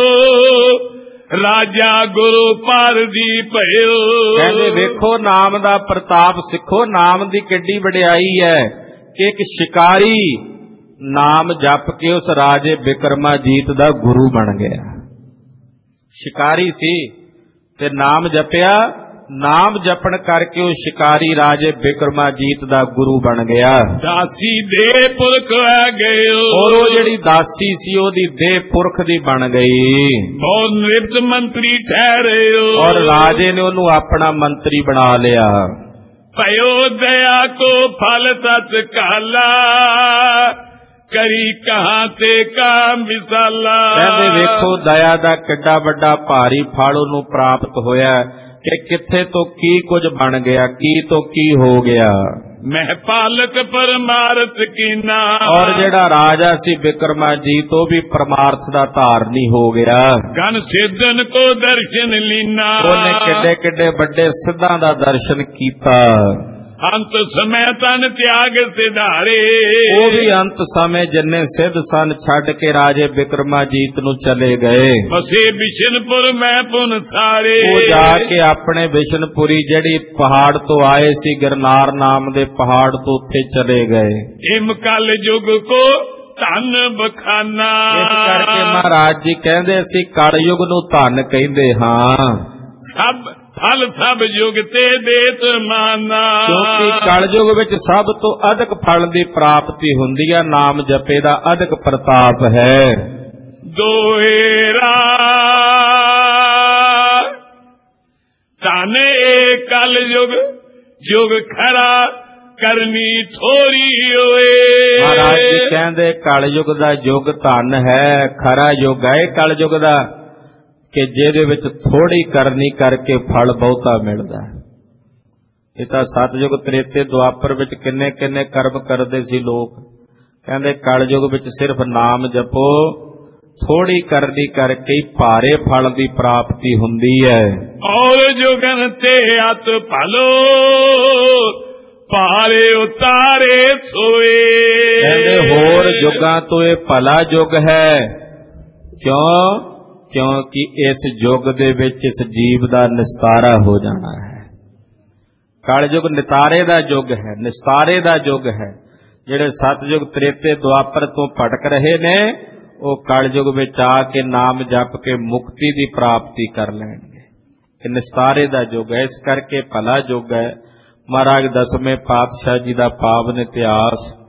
ਰਾਜਾ ਗੁਰੂ ਪਰ ਦੀ ਭਇਓ। ਕਹਿੰਦੇ ਵੇਖੋ ਨਾਮ ਦਾ ਪ੍ਰਤਾਪ ਸਿੱਖੋ, ਨਾਮ ਦੀ ਕਿੱਡੀ ਵਡਿਆਈ ਹੈ ਕਿ ਇੱਕ ਸ਼ਿਕਾਰੀ ਨਾਮ ਜਪ ਕੇ ਉਸ ਰਾਜੇ ਬਿਕਰਮਾਜੀਤ ਦਾ ਗੁਰੂ ਬਣ ਗਿਆ। ਸ਼ਿਕਾਰੀ ਸੀ ਤੇ ਨਾਮ ਜਪਿਆ, ਨਾਮ ਜਪਣ ਕਰਕੇ ਉਹ ਸ਼ਿਕਾਰੀ ਰਾਜੇ ਬਿਕਰਮਾਜੀਤ ਦਾ ਗੁਰੂ ਬਣ ਗਿਆ। ਦਾਸੀ ਦੇ ਪੁਰਖ ਆ ਗਏ, ਔਰ ਉਹ ਜਿਹੜੀ ਦਾਸੀ ਸੀ ਉਹਦੀ ਦੇਹ ਪੁਰਖ ਦੀ ਬਣ ਗਈ। ਬਹੁਤ ਨਿਰਤ ਮੰਤਰੀ ਠਹਿਰੇ, ਔਰ ਰਾਜੇ ਨੇ ਉਹਨੂੰ ਆਪਣਾ ਮੰਤਰੀ ਬਣਾ ਲਿਆ। ਭਇਓ ਦਇਆ ਕੋ ਫਲ ਸਚ ਕਾਲਾ, ਕਰੀ ਕਹਾਂ ਤੇ ਕਾਮ ਵਿਸਾਲਾ। ਕਹਿੰਦੇ ਵੇਖੋ ਦਇਆ ਦਾ ਕਿੱਡਾ ਵੱਡਾ ਭਾਰੀ ਫਲ ਉਹਨੂੰ ਪ੍ਰਾਪਤ ਹੋਇਆ ਕਿ ਕਿੱਥੇ ਤੋਂ ਕੀ ਕੁਝ ਬਣ ਗਿਆ, ਕੀ ਤੋਂ ਕੀ ਹੋ ਗਿਆ। ਮੈਂ ਪਾਲਕ ਪਰਮਾਰਥ ਕੀਨਾ, ਔਰ ਜਿਹੜਾ ਰਾਜਾ ਸੀ ਬਿਕਰਮਾਜੀਤ ਉਹ ਵੀ ਪਰਮਾਰਥ ਦਾ ਧਾਰਨੀ ਹੋ ਗਿਆ। ਗਨ ਸਿੱਧਨ ਕੋ ਦਰਸ਼ਨ ਲੀਨਾ, ਉਹਨੇ ਕਿੱਡੇ ਕਿੱਡੇ ਵੱਡੇ ਸਿੱਧਾਂ ਦਾ ਦਰਸ਼ਨ ਕੀਤਾ। ਅੰਤ ਸਮੇਂ ਤਨ ਤਿਆਗ ਸਿਧਾਰੇ, ਉਹ ਵੀ ਅੰਤ ਸਮੇਂ ਜਿੰਨੇ ਸਿੱਧ ਸਨ ਛੱਡ ਕੇ ਰਾਜੇ ਬਿਕਰਮਾਜੀਤ ਨੂੰ ਚਲੇ ਗਏ। ਬਸੇ ਬਿਸ਼ਨਪੁਰ ਮੈਂ ਪੁਨ ਸਾਰੇ, ਉਹ ਜਾ ਕੇ ਆਪਣੇ ਬਿਸ਼ਨਪੁਰੀ ਜਿਹੜੀ ਪਹਾੜ ਤੋਂ ਆਏ ਸੀ ਗਿਰਨਾਰ ਨਾਮ ਦੇ ਪਹਾੜ ਤੋਂ ਉੱਥੇ ਚਲੇ ਗਏ। ਇਮ ਕਲ ਯੁਗ ਕੋ ਧਨ ਬਖਾਨਾ, ਇਸ ਕਰਕੇ ਮਹਾਰਾਜ ਜੀ ਕਹਿੰਦੇ ਅਸੀਂ ਕਲਯੁਗ ਨੂੰ ਧਨ ਕਹਿੰਦੇ ਹਾਂ। ਸਭ ਫਲ ਸਭ ਯੁਗ ਤੇ ਦੇਤ ਮਾਨਾ, ਕਿਉਂਕਿ ਕਲਯੁਗ ਵਿੱਚ ਸਭ ਤੋਂ ਅਧਿਕ ਫਲ ਦੀ ਪ੍ਰਾਪਤੀ ਹੁੰਦੀ ਹੈ, ਨਾਮ ਜਪੇ ਦਾ ਅਧਿਕ ਪ੍ਰਤਾਪ ਹੈ। ਦੋਹਰਾ ਧਨ ਏ ਕਲਯੁਗ ਯੁਗ ਖਰਾ, ਕਰਨੀ ਥੋੜੀ ਹੋਏ। ਮਹਾਰਾਜ ਜੀ ਕਹਿੰਦੇ ਕਲਯੁਗ ਦਾ ਯੁਗ ਧਨ ਹੈ, ਖਰਾ ਯੁਗ ਹੈ ਕਲਯੁਗ ਦਾ ਕਿ ਜਿਹਦੇ ਵਿੱਚ ਥੋੜੀ ਕਰਨੀ ਕਰਕੇ ਫਲ ਬਹੁਤਾ ਮਿਲਦਾ ਹੈ। ਇਹ ਤਾਂ ਸਤਯੁਗ ਤ੍ਰੇਤੇ ਦੁਆਪਰ ਵਿੱਚ ਕਿੰਨੇ ਕਿੰਨੇ ਕਰਮ ਕਰਦੇ ਸੀ ਲੋਕ, ਕਹਿੰਦੇ ਕਲਯੁਗ ਵਿੱਚ ਸਿਰਫ ਨਾਮ ਜਪੋ, ਥੋੜੀ ਕਰਨੀ ਕਰਕੇ ਭਾਰੇ ਫਲ ਦੀ ਪ੍ਰਾਪਤੀ ਹੁੰਦੀ ਹੈ। ਔਰ ਜੁਗਨ ਤੇ ਅਤ ਭਲੋ, ਭਾਰੇ ਉਤਾਰੇ ਸੋਏ। ਕਹਿੰਦੇ ਹੋਰ ਯੁੱਗਾਂ ਤੋਂ ਇਹ ਭਲਾ ਯੁੱਗ ਹੈ। ਕਿਉਂ? ਕਿਉਂਕਿ ਇਸ ਯੁੱਗ ਦੇ ਵਿੱਚ ਇਸ ਜੀਵ ਦਾ ਨਿਸਤਾਰਾ ਹੋ ਜਾਣਾ ਹੈ। ਕਲਯੁਗ ਨਿਤਾਰੇ ਦਾ ਯੁੱਗ ਹੈ, ਨਿਸਤਾਰੇ ਦਾ ਯੁੱਗ ਹੈ। ਜਿਹੜੇ ਸਤਯੁਗ ਤ੍ਰੇਤੇ ਦੁਆਪਰ ਤੋਂ ਭਟਕ ਰਹੇ ਨੇ ਉਹ ਕਲਯੁਗ ਵਿੱਚ ਆ ਕੇ ਨਾਮ ਜਪ ਕੇ ਮੁਕਤੀ ਦੀ ਪ੍ਰਾਪਤੀ ਕਰ ਲੈਣਗੇ। ਇਹ ਨਿਸਤਾਰੇ ਦਾ ਯੁੱਗ ਹੈ, ਇਸ ਕਰਕੇ ਭਲਾ ਯੁੱਗ ਹੈ। ਮਹਾਰਾਜ ਦਸਵੇਂ ਪਾਤਸ਼ਾਹ ਜੀ ਦਾ ਪਾਵਨ ਇਤਿਹਾਸ